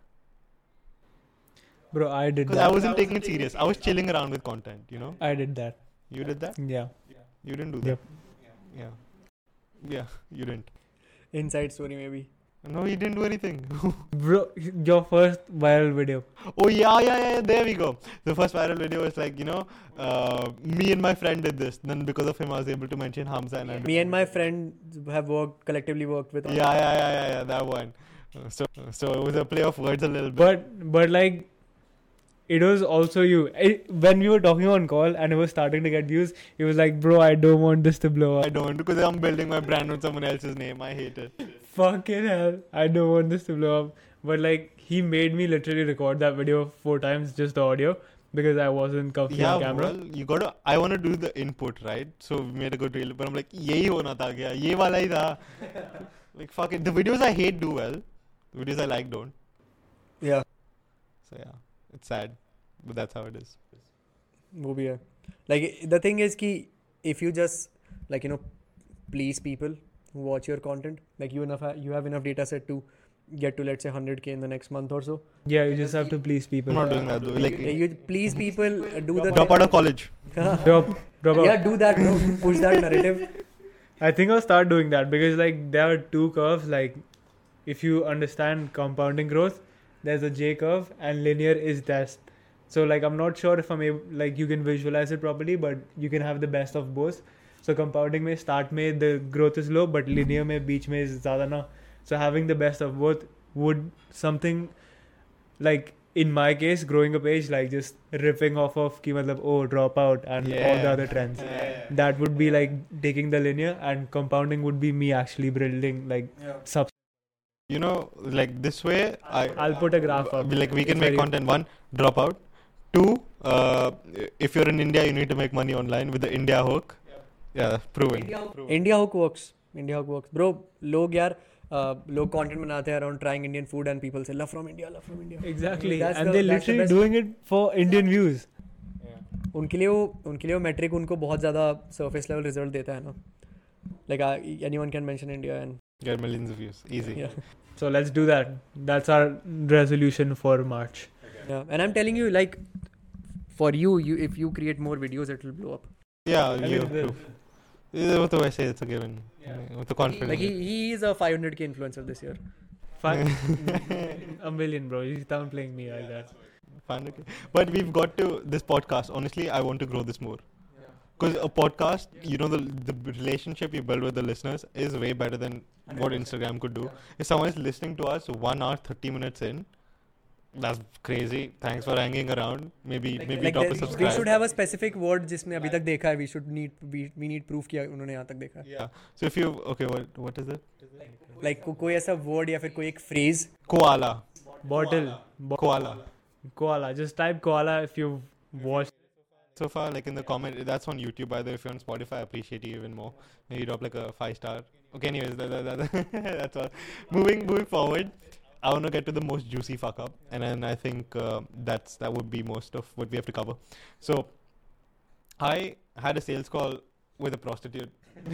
Bro, I did Because that. I wasn't taking it serious. I was chilling around with content, I did that. You did that? Yeah. You didn't do that? Yep. Yeah. Yeah, you didn't. Inside story maybe. No, he didn't do anything. Bro, your first viral video. Oh yeah, there we go. The first viral video was like, me and my friend did this. Then because of him, I was able to mention Hamza and I. Me and my friend have collectively worked with. Yeah, that one. So it was a play of words a little bit. But like, it was also you. When we were talking on call and it was starting to get views, he was like, bro, I don't want this to blow up. I don't, because I'm building my brand on someone else's name. I hate it. Fucking hell, I don't want this to blow up. But like, he made me literally record that video 4 times, just the audio, because I wasn't comfy on camera. Well, I want to do the input, right? So we made a good reel, but I'm like, yehi hona tha kya? Ye wala hi tha. Like, fuck it. The videos I hate do well. The videos I like don't. Yeah. So yeah, it's sad, but that's how it is. वो भी है. Like the thing is कि if you just please people who watch your content, like you have enough data set to get to, let's say, 100k in the next month or so. Yeah, you just have to please people. I'm not doing that though. Like, You please people, do the drop out of college. Drop out. Yeah, do that, bro. Push that narrative. I think I'll start doing that because like there are 2 curves. Like, if you understand compounding growth, there's a J curve and linear is that. So like, I'm not sure if I'm able, like, you can visualize it properly, but you can have the best of both. So compounding में start में the growth is low, but linear में बीच में is ज़्यादा ना. So having the best of both would something like, in my case, growing a page, like just ripping off of कि मतलब drop out and all the other trends. That would be like taking the linear, and compounding would be me actually building like sub. Like this way, I'll put a graph up. Like we can make content. 1, drop out. 2, if you're in India, you need to make money online with the India hook. Yeah, proven. India hook works. Bro, लोग content बनाते हैं around trying Indian food and people say love from India. Exactly. That's And they're that's the literally best. doing it for Indian views. उनके लिए वो metric उनको बहुत ज़्यादा surface level result देता है ना. Like anyone can mention India and Get millions of views. Easy. yeah. So let's do that. That's our resolution for March. Yeah, and I'm telling you, like, for you if you create more videos, it will blow up. Yeah, I you mean, proof. वो तो वैसे it's a given. वो तो confident. Like he is a 500k influencer this year. A million, bro. You start playing me like that. Fine, okay. But we've got to this podcast. Honestly, I want to grow this more. Because a podcast, the relationship you build with the listeners is way better than what Instagram could do. If someone is listening to us 1 hour 30 minutes in, that's crazy. Thanks for hanging around. Maybe drop a subscribe. We should have a specific word जिसने अभी तक देखा है. We need proof कि उन्होंने यहाँ तक देखा है. Yeah. So if you what is it? Like कोई ऐसा word या फिर कोई एक phrase. Koala. Bottle. Koala. Just type koala if you've watched. So far, like in the comment, that's on YouTube. By the way, if you're on Spotify, I appreciate you even more. Maybe drop like a 5-star. Okay, anyways, that's all. Moving forward, I want to get to the most juicy fuck up, and then I think that would be most of what we have to cover. So, I had a sales call with a prostitute.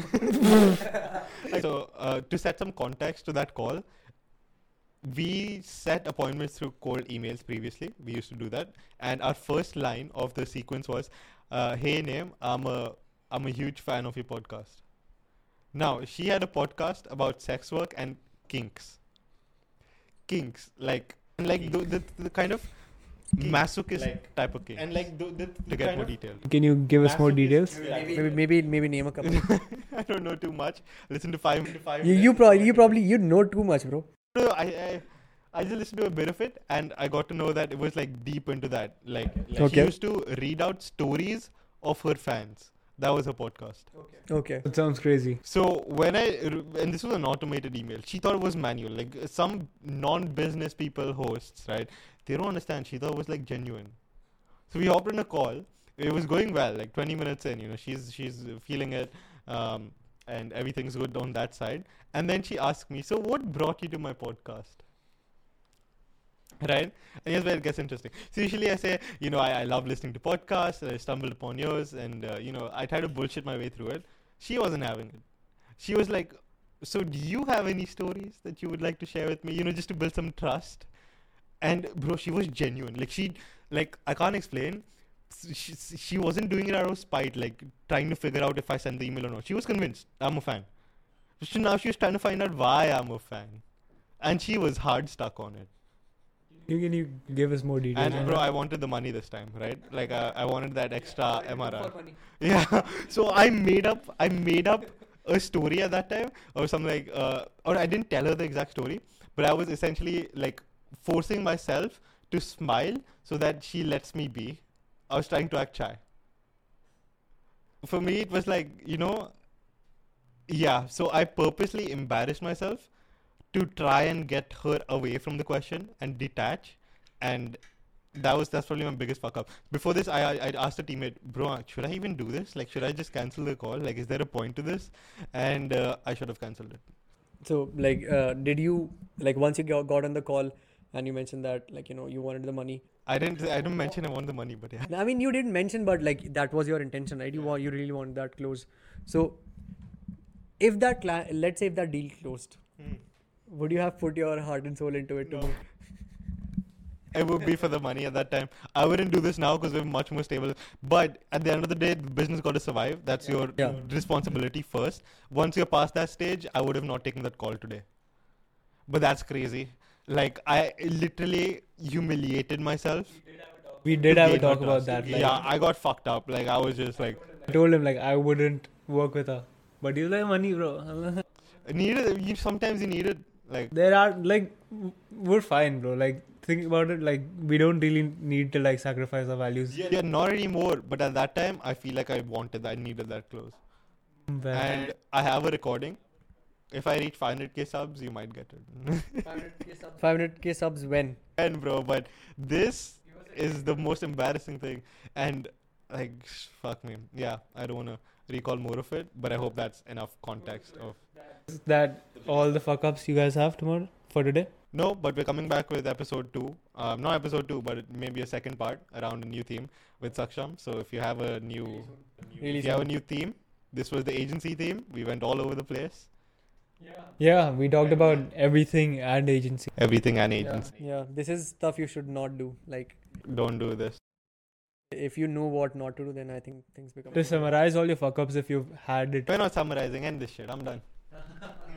So, to set some context to that call, we set appointments through cold emails previously. We used to do that. And our first line of the sequence was, hey, name, I'm a I'm a huge fan of your podcast. Now, she had a podcast about sex work and kinks. Kinks, like the kind of masochist type of kink. And To get more detail. Can you give us more details? maybe name a couple. I don't know too much. Listen to five. you probably know too much, bro. No, I just listened to a bit of it, and I got to know that it was like deep into that. Like she Okay. used to read out stories of her fans. That was her podcast. Okay. That sounds crazy. So and this was an automated email. She thought it was manual. Like some non-business people hosts, right? They don't understand. She thought it was like genuine. So we hopped on a call. It was going well. Like 20 minutes in, she's feeling it, and everything's good on that side. And then she asked me, "So what brought you to my podcast?" Right? And here's where it gets interesting. So usually I say, I love listening to podcasts. I stumbled upon yours, and I try to bullshit my way through it. She wasn't having it. She was like, "So do you have any stories that you would like to share with me? Just to build some trust." And bro, she was genuine. Like I can't explain. She wasn't doing it out of spite, like trying to figure out if I sent the email or not. She was convinced I'm a fan. So now she was trying to find out why I'm a fan, and she was hard stuck on it. Can you give us more details? And bro, I wanted the money this time, right? Like I wanted that extra MRR. Yeah. So I made up a story at that time, or something like, or I didn't tell her the exact story, but I was essentially like forcing myself to smile so that she lets me be. I was trying to act shy. For me, it was like, yeah. So I purposely embarrassed myself to try and get her away from the question and detach, and that's probably my biggest fuck up. Before this, I asked a teammate, "Bro, should I even do this? Like, should I just cancel the call? Like, is there a point to this?" And I should have cancelled it. So, like, did you, like, once you got on the call and you mentioned that, like, you wanted the money? I didn't mention I want the money, but yeah. I mean, you didn't mention, but like that was your intention, right? You really want that close. So, if that let's say if that deal closed, would you have put your heart and soul into it? No. It would be for the money at that time. I wouldn't do this now because we're much more stable. But at the end of the day, the business got to survive. That's your responsibility first. Once you're past that stage, I would have not taken that call today. But that's crazy. Like, I literally humiliated myself. We did have a talk about that. Like, Yeah, I got fucked up. Like, I was just like... I told him, like, I wouldn't work with her. But he's like, money, bro. Sometimes you need it. Like, There are, like, we're fine, bro. Like, think about it. Like, we don't really need to, like, sacrifice our values. yeah, not anymore. But at that time, I feel like I wanted that. I needed that close. And I have a recording. If I reach 500k subs, you might get it. 500k subs when? And bro, but this is the most embarrassing thing. And like, fuck me. Yeah, I don't want to recall more of it, but I hope that's enough context of... Is that all the fuck ups you guys have tomorrow for today? No, but we're coming back with episode 2. Not episode 2, but it may be a second part around a new theme with Saksham. So if you have a new... If you have a new theme, this was the agency theme. We went all over the place. Yeah, we talked about everything and agency. Everything and agency. Yeah, this is stuff you should not do. Like, Don't do this. if you know what not to do, then I think things become... To summarize all your fuck ups if you've had it. We're not summarizing. End this shit. I'm done.